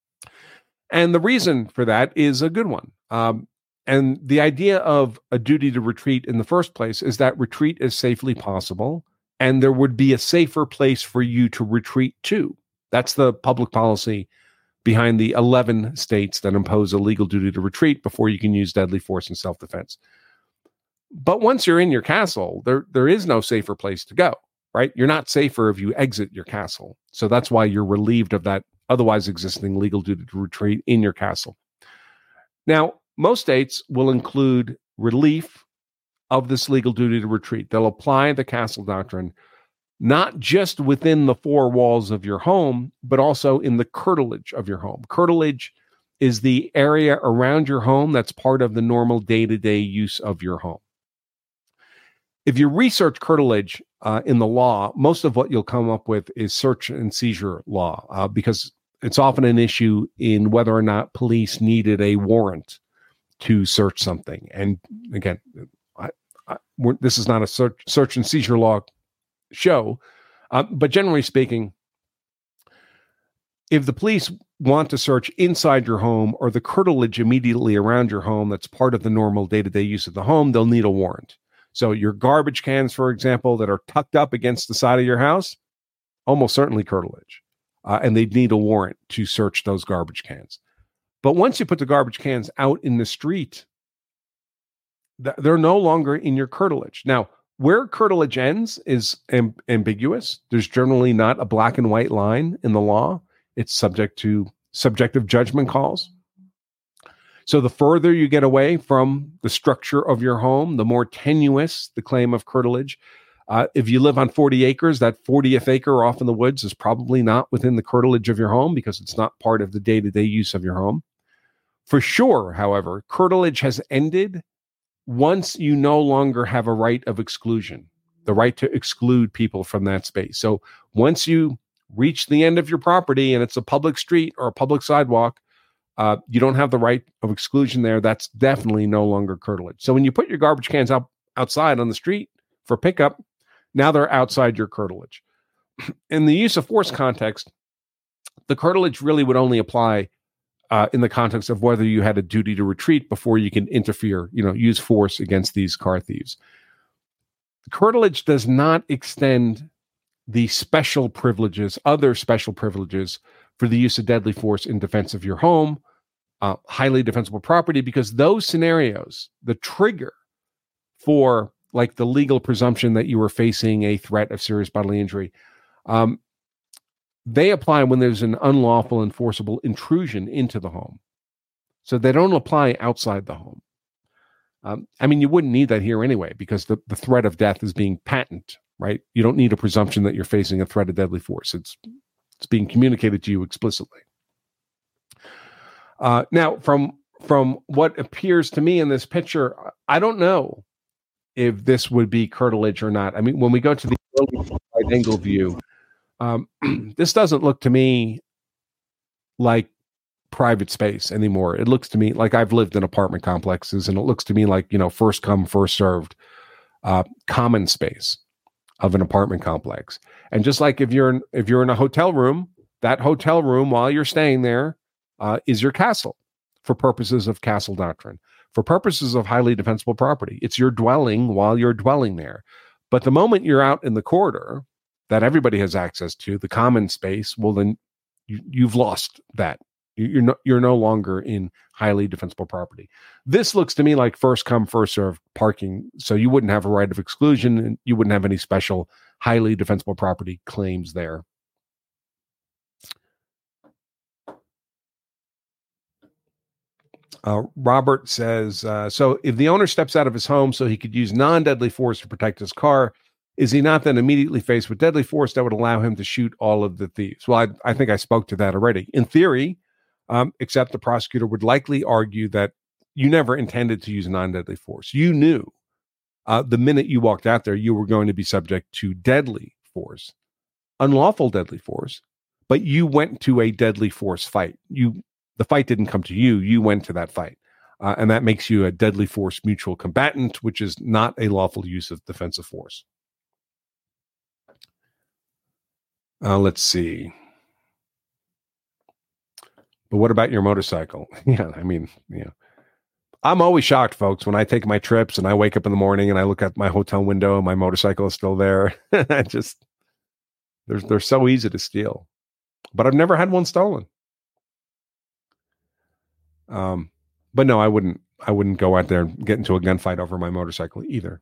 And the reason for that is a good one. And the idea of a duty to retreat in the first place is that retreat is safely possible, and there would be a safer place for you to retreat to. That's the public policy behind the 11 states that impose a legal duty to retreat before you can use deadly force in self-defense. But once you're in your castle, there is no safer place to go, right? You're not safer if you exit your castle. So that's why you're relieved of that otherwise existing legal duty to retreat in your castle. Now, most states will include relief of this legal duty to retreat. They'll apply the Castle Doctrine not just within the four walls of your home, but also in the curtilage of your home. Curtilage is the area around your home that's part of the normal day-to-day use of your home. If you research curtilage in the law, most of what you'll come up with is search and seizure law, because it's often an issue in whether or not police needed a warrant to search something. And again, this is not a search and seizure law show, but generally speaking, if the police want to search inside your home or the curtilage immediately around your home that's part of the normal day-to-day use of the home, they'll need a warrant. So your garbage cans, for example, that are tucked up against the side of your house, almost certainly curtilage. And they'd need a warrant to search those garbage cans. But once you put the garbage cans out in the street, they're no longer in your curtilage. Now, where curtilage ends is ambiguous. There's generally not a black and white line in the law. It's subject to subjective judgment calls. So the further you get away from the structure of your home, the more tenuous the claim of curtilage. If you live on 40 acres, that 40th acre off in the woods is probably not within the curtilage of your home because it's not part of the day-to-day use of your home. For sure, however, curtilage has ended once you no longer have a right of exclusion, the right to exclude people from that space. So once you reach the end of your property and it's a public street or a public sidewalk, you don't have the right of exclusion there. That's definitely no longer curtilage. So when you put your garbage cans outside on the street for pickup, now they're outside your curtilage. In the use of force context, the curtilage really would only apply in the context of whether you had a duty to retreat before you can interfere, use force against these car thieves. Curtilage does not extend the other special privileges for the use of deadly force in defense of your home, highly defensible property, because those scenarios, the trigger for like the legal presumption that you were facing a threat of serious bodily injury, they apply when there's an unlawful enforceable intrusion into the home. So they don't apply outside the home. You wouldn't need that here anyway, because the threat of death is being patent, right? You don't need a presumption that you're facing a threat of deadly force. It's being communicated to you explicitly. Now, from what appears to me in this picture, I don't know if this would be curtilage or not. When we go to the wide angle view, this doesn't look to me like private space anymore. It looks to me like I've lived in apartment complexes, and it looks to me like, first come, first served, common space of an apartment complex. And just like if you're in a hotel room, that hotel room while you're staying there is your castle for purposes of castle doctrine, for purposes of highly defensible property. It's your dwelling while you're dwelling there. But the moment you're out in the corridor that everybody has access to, the common space, well, then you've lost that. You're no longer in highly defensible property. This looks to me like first come, first served parking. So you wouldn't have a right of exclusion, and you wouldn't have any special highly defensible property claims there. Robert says, so if the owner steps out of his home so he could use non-deadly force to protect his car, is he not then immediately faced with deadly force that would allow him to shoot all of the thieves? Well, I think I spoke to that already. In theory, except the prosecutor would likely argue that you never intended to use non-deadly force. You knew the minute you walked out there, you were going to be subject to deadly force, unlawful deadly force, but you went to a deadly force fight. The fight didn't come to you. You went to that fight. And that makes you a deadly force mutual combatant, which is not a lawful use of defensive force. Let's see. But what about your motorcycle? I'm always shocked, folks, when I take my trips and I wake up in the morning and I look at my hotel window and my motorcycle is still there. They're so easy to steal. But I've never had one stolen. But no, I wouldn't go out there and get into a gunfight over my motorcycle either.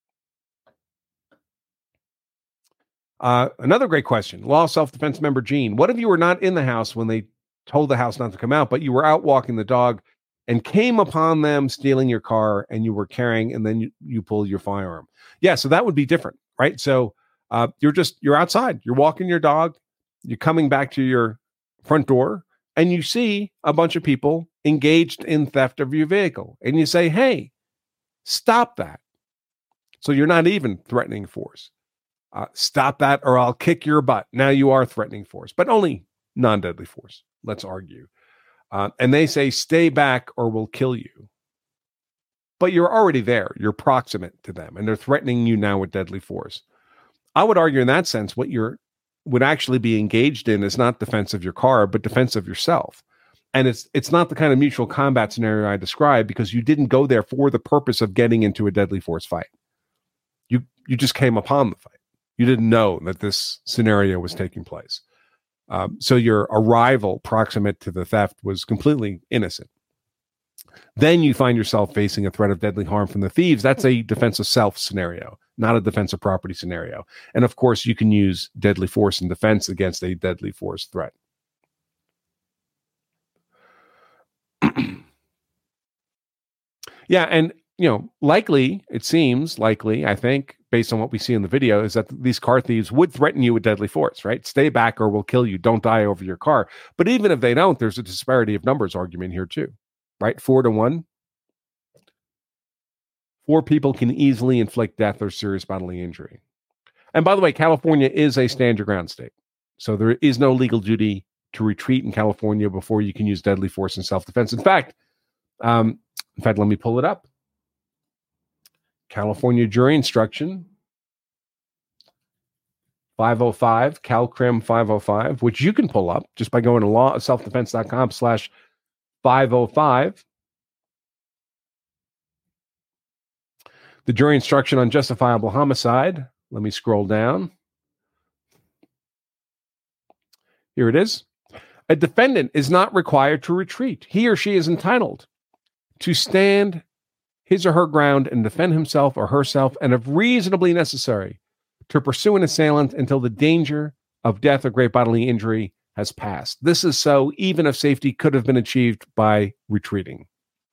Another great question. Law self-defense member Gene. What if you were not in the house when they told the house not to come out, but you were out walking the dog and came upon them stealing your car and you were carrying, and then you pulled your firearm? Yeah, so that would be different, right? So you're outside, you're walking your dog, you're coming back to your front door, and you see a bunch of people engaged in theft of your vehicle. And you say, hey, stop that. So you're not even threatening force. Stop that or I'll kick your butt. Now you are threatening force, but only non-deadly force. Let's argue. And they say, stay back or we'll kill you. But you're already there. You're proximate to them, and they're threatening you now with deadly force. I would argue in that sense, what you're would actually be engaged in is not defense of your car, but defense of yourself. And it's not the kind of mutual combat scenario I described, because you didn't go there for the purpose of getting into a deadly force fight. You just came upon the fight. You didn't know that this scenario was taking place. So your arrival proximate to the theft was completely innocent. Then you find yourself facing a threat of deadly harm from the thieves. That's a defense of self scenario, not a defense of property scenario. And of course, you can use deadly force in defense against a deadly force threat. Yeah, and it seems likely, I think, based on what we see in the video, is that these car thieves would threaten you with deadly force, right? Stay back or we'll kill you. Don't die over your car. But even if they don't, there's a disparity of numbers argument here too, right? 4-1. 4 people can easily inflict death or serious bodily injury. And by the way, California is a stand your ground state. So there is no legal duty to retreat in California before you can use deadly force in self-defense. In fact, let me pull it up. California jury instruction 505, CalCrim 505, which you can pull up just by going to lawselfdefense.com/. 505. The jury instruction on justifiable homicide. Let me scroll down. Here it is. A defendant is not required to retreat. He or she is entitled to stand his or her ground and defend himself or herself, and if reasonably necessary, to pursue an assailant until the danger of death or great bodily injury has passed. This is so even if safety could have been achieved by retreating.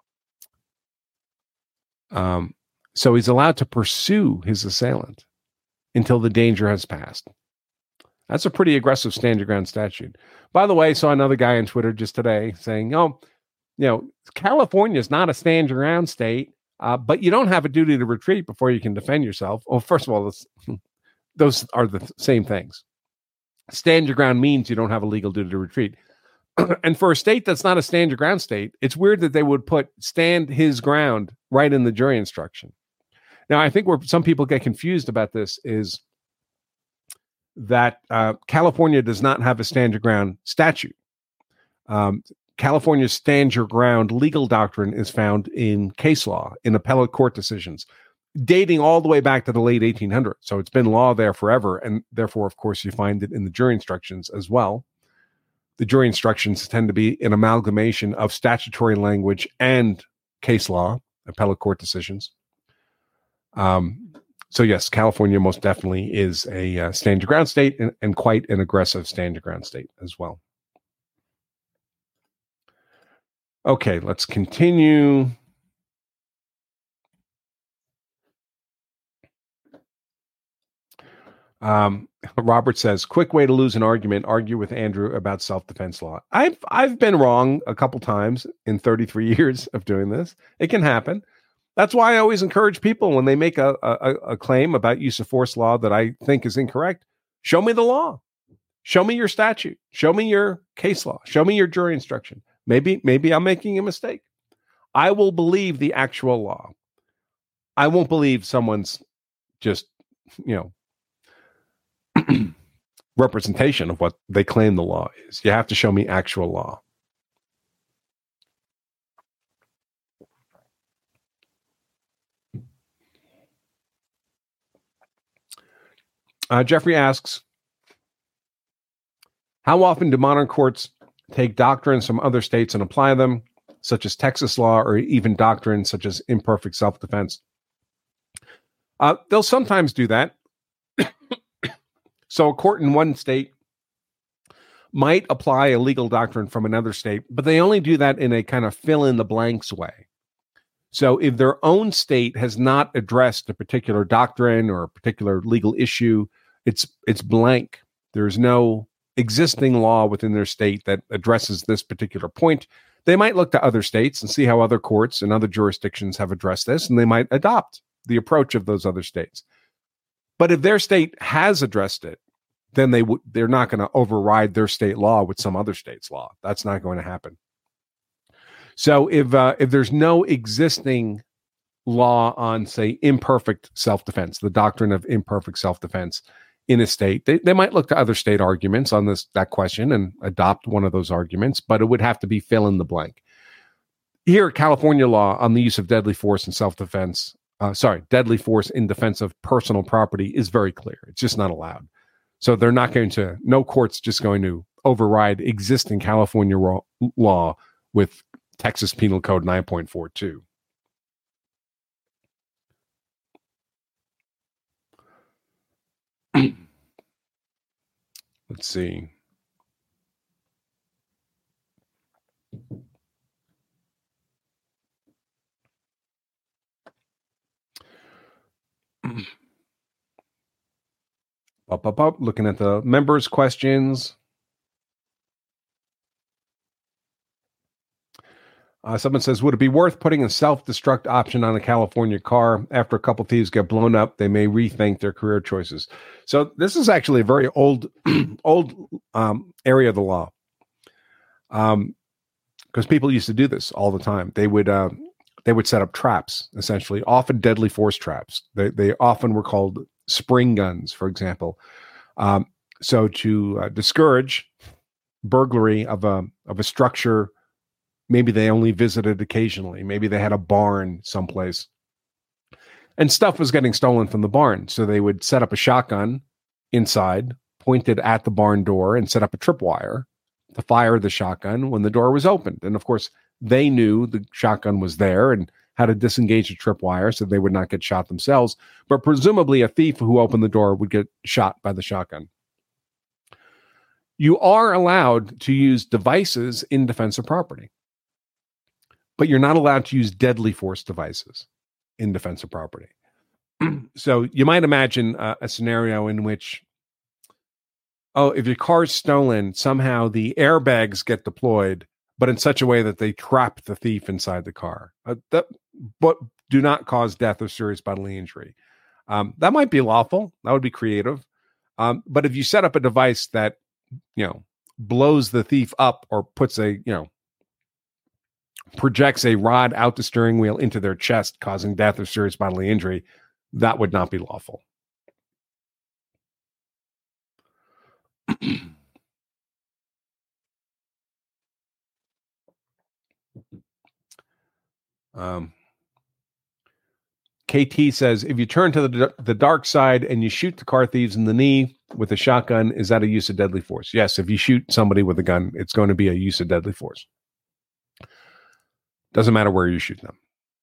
So he's allowed to pursue his assailant until the danger has passed. That's a pretty aggressive stand your ground statute. By the way, I saw another guy on Twitter just today saying, California is not a stand your ground state, but you don't have a duty to retreat before you can defend yourself. Well, first of all, those are the same things. Stand your ground means you don't have a legal duty to retreat. And for a state that's not a stand your ground state, it's weird that they would put stand his ground right in the jury instruction. Now, I think where some people get confused about this is that California does not have a stand your ground statute. California's stand your ground legal doctrine is found in case law, in appellate court decisions, dating all the way back to the late 1800s. So it's been law there forever. And therefore, of course, you find it in the jury instructions as well. The jury instructions tend to be an amalgamation of statutory language and case law, appellate court decisions. So yes, California most definitely is a stand your ground state and quite an aggressive stand your ground state as well. Okay, let's continue. Robert says, quick way to lose an argument, argue with Andrew about self-defense law. I've been wrong a couple times in 33 years of doing this. It can happen. That's why I always encourage people when they make a claim about use of force law that I think is incorrect. Show me the law. Show me your statute. Show me your case law. Show me your jury instruction. Maybe I'm making a mistake. I will believe the actual law. I won't believe someone's just, representation of what they claim the law is. You have to show me actual law. Jeffrey asks, how often do modern courts take doctrines from other states and apply them, such as Texas law, or even doctrines such as imperfect self-defense? They'll sometimes do that. So a court in one state might apply a legal doctrine from another state, but they only do that in a kind of fill-in-the-blanks way. So if their own state has not addressed a particular doctrine or a particular legal issue, it's blank. There's no existing law within their state that addresses this particular point. They might look to other states and see how other courts and other jurisdictions have addressed this, and they might adopt the approach of those other states. But if their state has addressed it, then they're not going to override their state law with some other state's law. That's not going to happen. So if there's no existing law on, say, imperfect self-defense, the doctrine of imperfect self-defense in a state, they might look to other state arguments on that question and adopt one of those arguments, but it would have to be fill in the blank. Here, California law on the use of deadly force in self-defense, deadly force in defense of personal property is very clear. It's just not allowed. So they're not going to, no court's just going to override existing California law with Texas Penal Code 9.42. Let's see. Looking at the members' questions. Someone says, would it be worth putting a self-destruct option on a California car? After a couple thieves get blown up, they may rethink their career choices. So this is actually a very old area of the law. Because people used to do this all the time. They would set up traps, essentially, often deadly force traps. They often were called spring guns, for example. So to discourage burglary of a structure, Maybe they only visited occasionally. Maybe they had a barn someplace. And stuff was getting stolen from the barn. So they would set up a shotgun inside, pointed at the barn door, and set up a tripwire to fire the shotgun when the door was opened. And of course, they knew the shotgun was there and how to disengage the tripwire so they would not get shot themselves. But presumably a thief who opened the door would get shot by the shotgun. You are allowed to use devices in defense of property, but you're not allowed to use deadly force devices in defense of property. So you might imagine a scenario in which, if your car's stolen, somehow the airbags get deployed, but in such a way that they trap the thief inside the car. But do not cause death or serious bodily injury. That might be lawful. That would be creative. But if you set up a device that, blows the thief up or projects a rod out the steering wheel into their chest, causing death or serious bodily injury, that would not be lawful. KT says, if you turn to the dark side and you shoot the car thieves in the knee with a shotgun, is that a use of deadly force? Yes, if you shoot somebody with a gun, it's going to be a use of deadly force. Doesn't matter where you shoot them.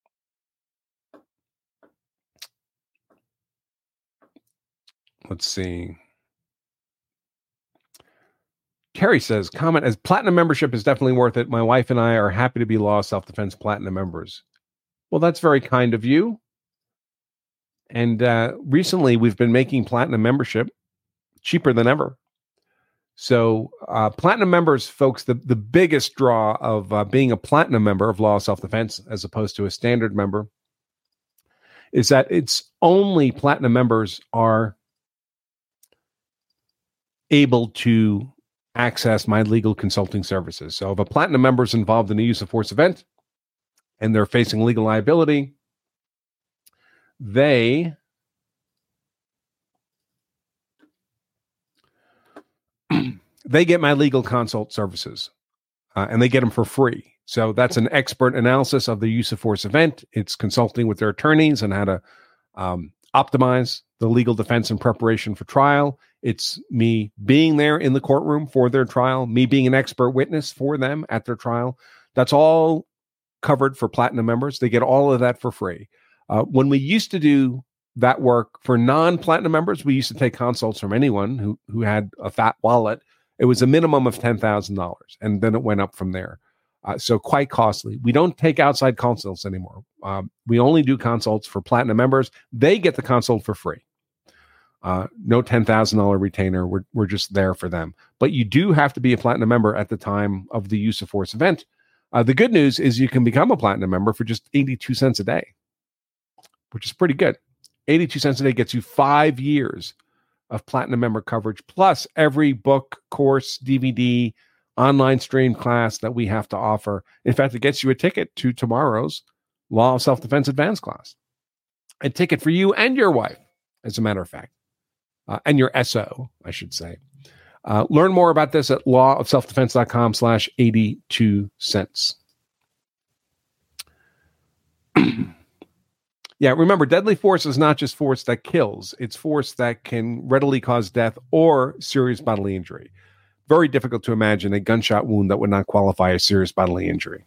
Let's see. Terry says, comment, as platinum membership is definitely worth it. My wife and I are happy to be Law Self-Defense Platinum members. Well, that's very kind of you. And recently, we've been making platinum membership cheaper than ever. So platinum members, folks, the biggest draw of being a platinum member of Law Self-Defense as opposed to a standard member is that it's only platinum members are able to access my legal consulting services. So if a platinum member is involved in a use of force event and they're facing legal liability, they get my legal consult services, and they get them for free. So that's an expert analysis of the use of force event. It's consulting with their attorneys on how to optimize the legal defense in preparation for trial. It's me being there in the courtroom for their trial, me being an expert witness for them at their trial. That's all covered for platinum members. They get all of that for free. When we used to do that work for non-platinum members, we used to take consults from anyone who had a fat wallet. It was a minimum of $10,000, and then it went up from there. So quite costly. We don't take outside consults anymore. We only do consults for platinum members. They get the consult for free. No $10,000 retainer. We're just there for them. But you do have to be a platinum member at the time of the use of force event. The good news is you can become a platinum member for just 82 cents a day, which is pretty good. 82 cents a day gets you 5 years of platinum member coverage, plus every book, course, DVD, online stream class that we have to offer. In fact, it gets you a ticket to tomorrow's Law of Self-Defense Advanced class. A ticket for you and your wife, as a matter of fact, and your SO, I should say. Learn more about this at lawofselfdefense.com/82 cents. Yeah, remember, deadly force is not just force that kills. It's force that can readily cause death or serious bodily injury. Very difficult to imagine a gunshot wound that would not qualify as serious bodily injury.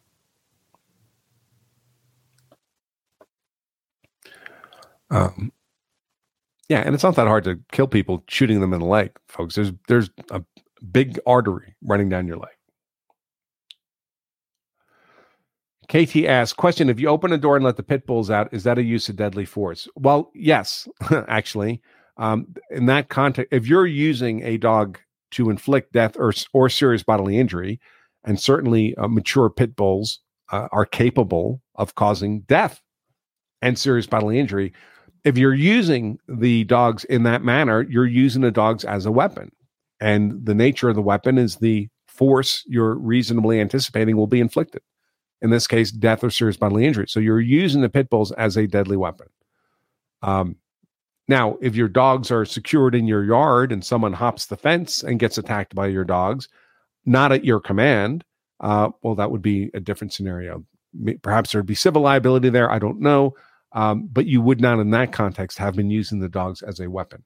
Yeah, and it's not that hard to kill people shooting them in the leg, folks. There's a big artery running down your leg. KT asks, question, if you open a door and let the pit bulls out, is that a use of deadly force? Well, yes, actually. In that context, if you're using a dog to inflict death or serious bodily injury, and certainly mature pit bulls are capable of causing death and serious bodily injury, if you're using the dogs in that manner, you're using the dogs as a weapon. And the nature of the weapon is the force you're reasonably anticipating will be inflicted. In this case, death or serious bodily injury. So you're using the pit bulls as a deadly weapon. Now, if your dogs are secured in your yard and someone hops the fence and gets attacked by your dogs, not at your command, well, that would be a different scenario. Perhaps there'd be civil liability there. I don't know. But you would not, in that context, have been using the dogs as a weapon.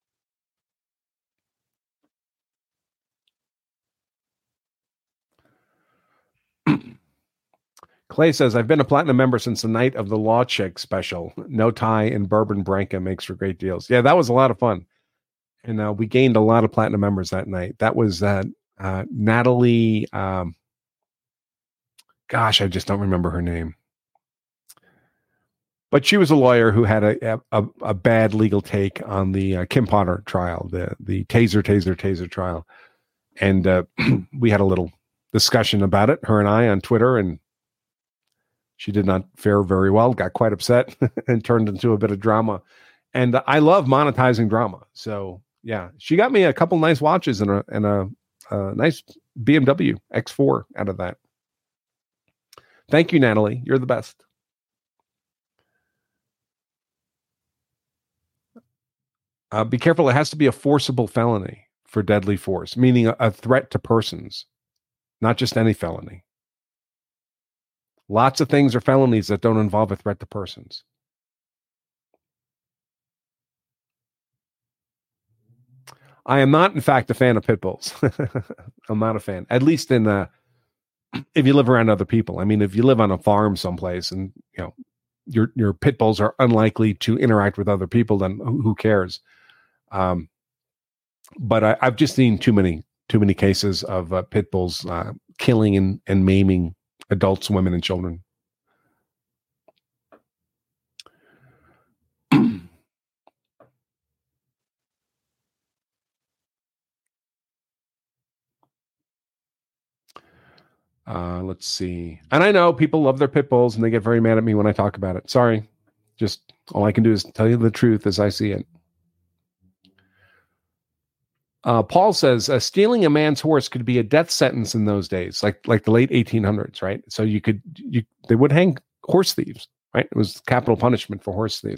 Clay says, I've been a platinum member since the night of the Law Chick special. No tie and bourbon branca makes for great deals. Yeah, that was a lot of fun. And we gained a lot of platinum members that night. That was Natalie. Gosh, I just don't remember her name. But she was a lawyer who had a bad legal take on the Kim Potter trial, the taser trial. And we had a little discussion about it, her and I, on Twitter, and she did not fare very well, got quite upset, and turned into a bit of drama. And I love monetizing drama. So, yeah, she got me a couple nice watches and a nice BMW X4 out of that. Thank you, Natalie. You're the best. Be careful. It has to be a forcible felony for deadly force, meaning a threat to persons, not just any felony. Lots of things are felonies that don't involve a threat to persons. I am not, in fact, a fan of pit bulls. I'm not a fan, at least if you live around other people. I mean, if you live on a farm someplace and your pit bulls are unlikely to interact with other people, then who cares? But I've just seen too many cases of pit bulls killing and maiming adults, women, and children. Let's see. And I know people love their pit bulls and they get very mad at me when I talk about it. Sorry. Just all I can do is tell you the truth as I see it. Paul says stealing a man's horse could be a death sentence in those days, like the late 1800s, right? So they would hang horse thieves, right? It was capital punishment for horse thieves.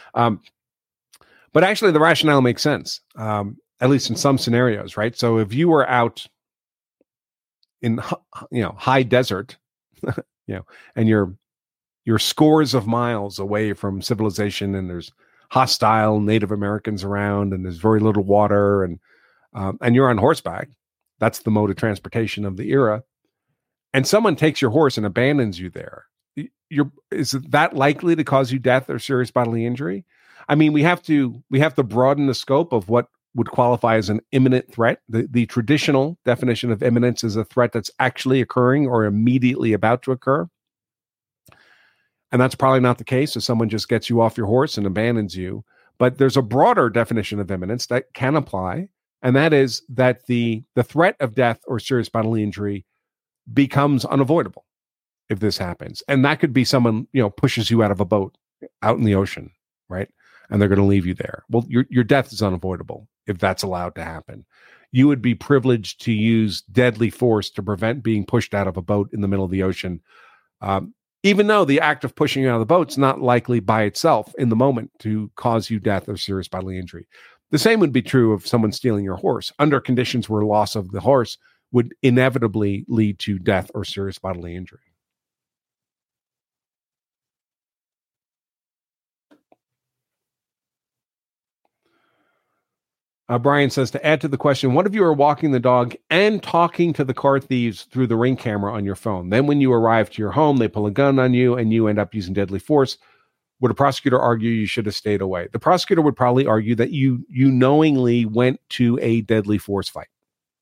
But actually, the rationale makes sense, at least in some scenarios, right? So if you were out in high desert, and you're scores of miles away from civilization, and there's hostile Native Americans around, and there's very little water, and you're on horseback. That's the mode of transportation of the era. And someone takes your horse and abandons you there. Is that likely to cause you death or serious bodily injury? I mean, we have to broaden the scope of what would qualify as an imminent threat. The traditional definition of imminence is a threat that's actually occurring or immediately about to occur. And that's probably not the case if someone just gets you off your horse and abandons you. But there's a broader definition of imminence that can apply. And that is that the threat of death or serious bodily injury becomes unavoidable if this happens. And that could be someone, pushes you out of a boat out in the ocean, right? And they're going to leave you there. Well, your death is unavoidable if that's allowed to happen. You would be privileged to use deadly force to prevent being pushed out of a boat in the middle of the ocean, even though the act of pushing you out of the boat is not likely by itself in the moment to cause you death or serious bodily injury. The same would be true of someone stealing your horse under conditions where loss of the horse would inevitably lead to death or serious bodily injury. Brian says, to add to the question, what if you are walking the dog and talking to the car thieves through the Ring camera on your phone? Then when you arrive to your home, they pull a gun on you and you end up using deadly force. Would a prosecutor argue you should have stayed away? The prosecutor would probably argue that you knowingly went to a deadly force fight.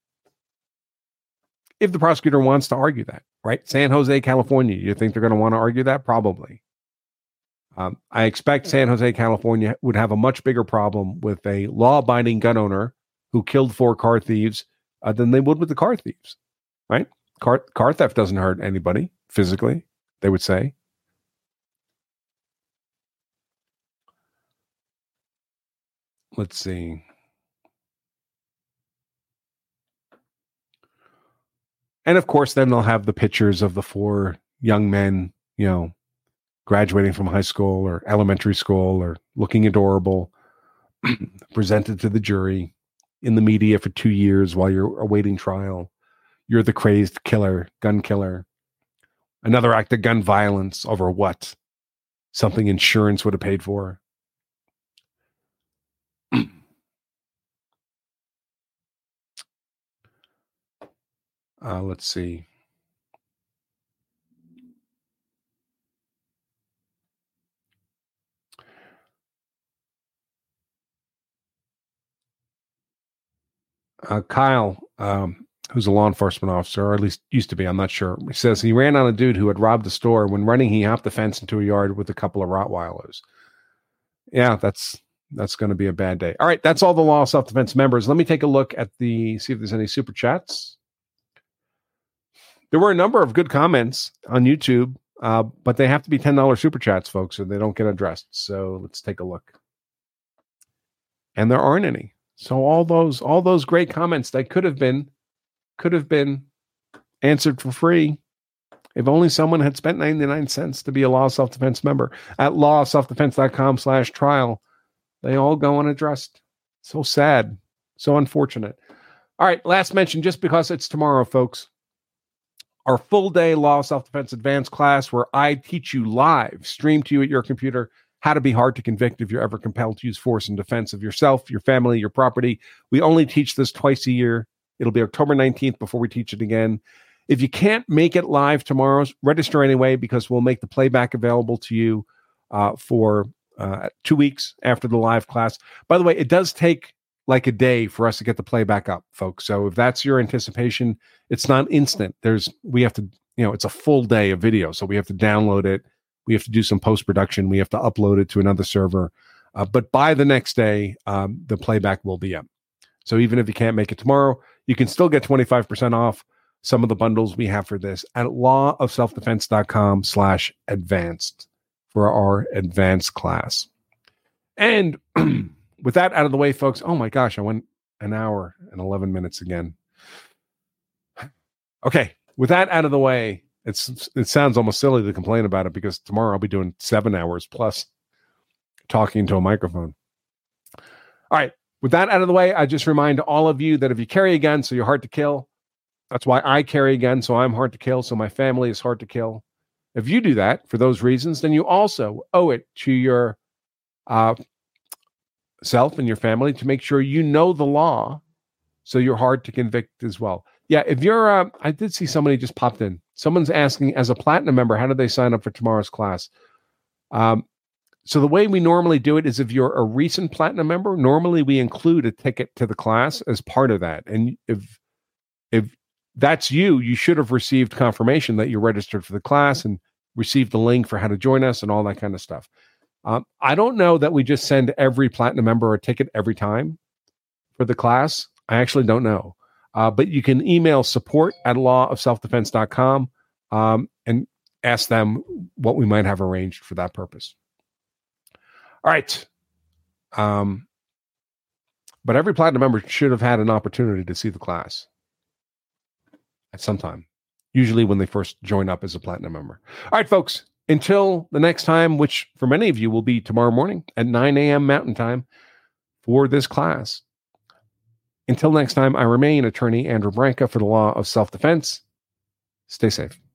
If the prosecutor wants to argue that, right? San Jose, California, you think they're going to want to argue that? Probably. I expect San Jose, California would have a much bigger problem with a law-abiding gun owner who killed 4 car thieves than they would with the car thieves, right? Car theft doesn't hurt anybody physically, they would say. Let's see. And of course, then they'll have the pictures of the 4 young men, graduating from high school or elementary school or looking adorable, presented to the jury in the media for 2 years while you're awaiting trial. you're the crazed killer, gun killer. Another act of gun violence over what? Something insurance would have paid for. Let's see. Kyle, who's a law enforcement officer, or at least used to be, I'm not sure. He says he ran on a dude who had robbed a store. When running, he hopped the fence into a yard with a couple of Rottweilers. Yeah, that's going to be a bad day. All right, that's all the Law of Self-Defense members. Let me take a look at see if there's any super chats. There were a number of good comments on YouTube, but they have to be $10 super chats, folks, or they don't get addressed. So let's take a look. And there aren't any. So all those great comments that could have been answered for free if only someone had spent 99 cents to be a Law of Self-Defense member at lawofselfdefense.com/trial. They all go unaddressed. So sad. So unfortunate. All right, last mention, just because it's tomorrow, folks. Our full day Law of Self-Defense advanced class where I teach you live, streamed to you at your computer, how to be hard to convict if you're ever compelled to use force in defense of yourself, your family, your property. We only teach this twice a year. It'll be October 19th before we teach it again. If you can't make it live tomorrow, register anyway, because we'll make the playback available to you for 2 weeks after the live class. By the way, it does take like a day for us to get the playback up, folks. So if that's your anticipation, it's not instant. We have to, it's a full day of video. So we have to download it. We have to do some post-production. We have to upload it to another server. But by the next day, the playback will be up. So even if you can't make it tomorrow, you can still get 25% off some of the bundles we have for this at lawofselfdefense.com/advanced for our advanced class. And with that out of the way, folks, oh my gosh, I went an hour and 11 minutes again. Okay, with that out of the way, it sounds almost silly to complain about it because tomorrow I'll be doing 7 hours plus talking to a microphone. All right, with that out of the way, I just remind all of you that if you carry a gun, so you're hard to kill, that's why I carry a gun, so I'm hard to kill, so my family is hard to kill. If you do that for those reasons, then you also owe it to your self and your family to make sure you know the law so you're hard to convict as well. Yeah, if you're, I did see somebody just popped in. Someone's asking, as a platinum member, how do they sign up for tomorrow's class? So the way we normally do it is if you're a recent platinum member, normally we include a ticket to the class as part of that. And if that's you, you should have received confirmation that you're registered for the class and received the link for how to join us and all that kind of stuff. I don't know that we just send every platinum member a ticket every time for the class. I actually don't know. But you can email support@lawofselfdefense.com and ask them what we might have arranged for that purpose. All right. But every platinum member should have had an opportunity to see the class at some time, usually when they first join up as a platinum member. All right, folks, until the next time, which for many of you will be tomorrow morning at 9 a.m. Mountain Time for this class. Until next time, I remain Attorney Andrew Branca for the Law of Self-Defense. Stay safe.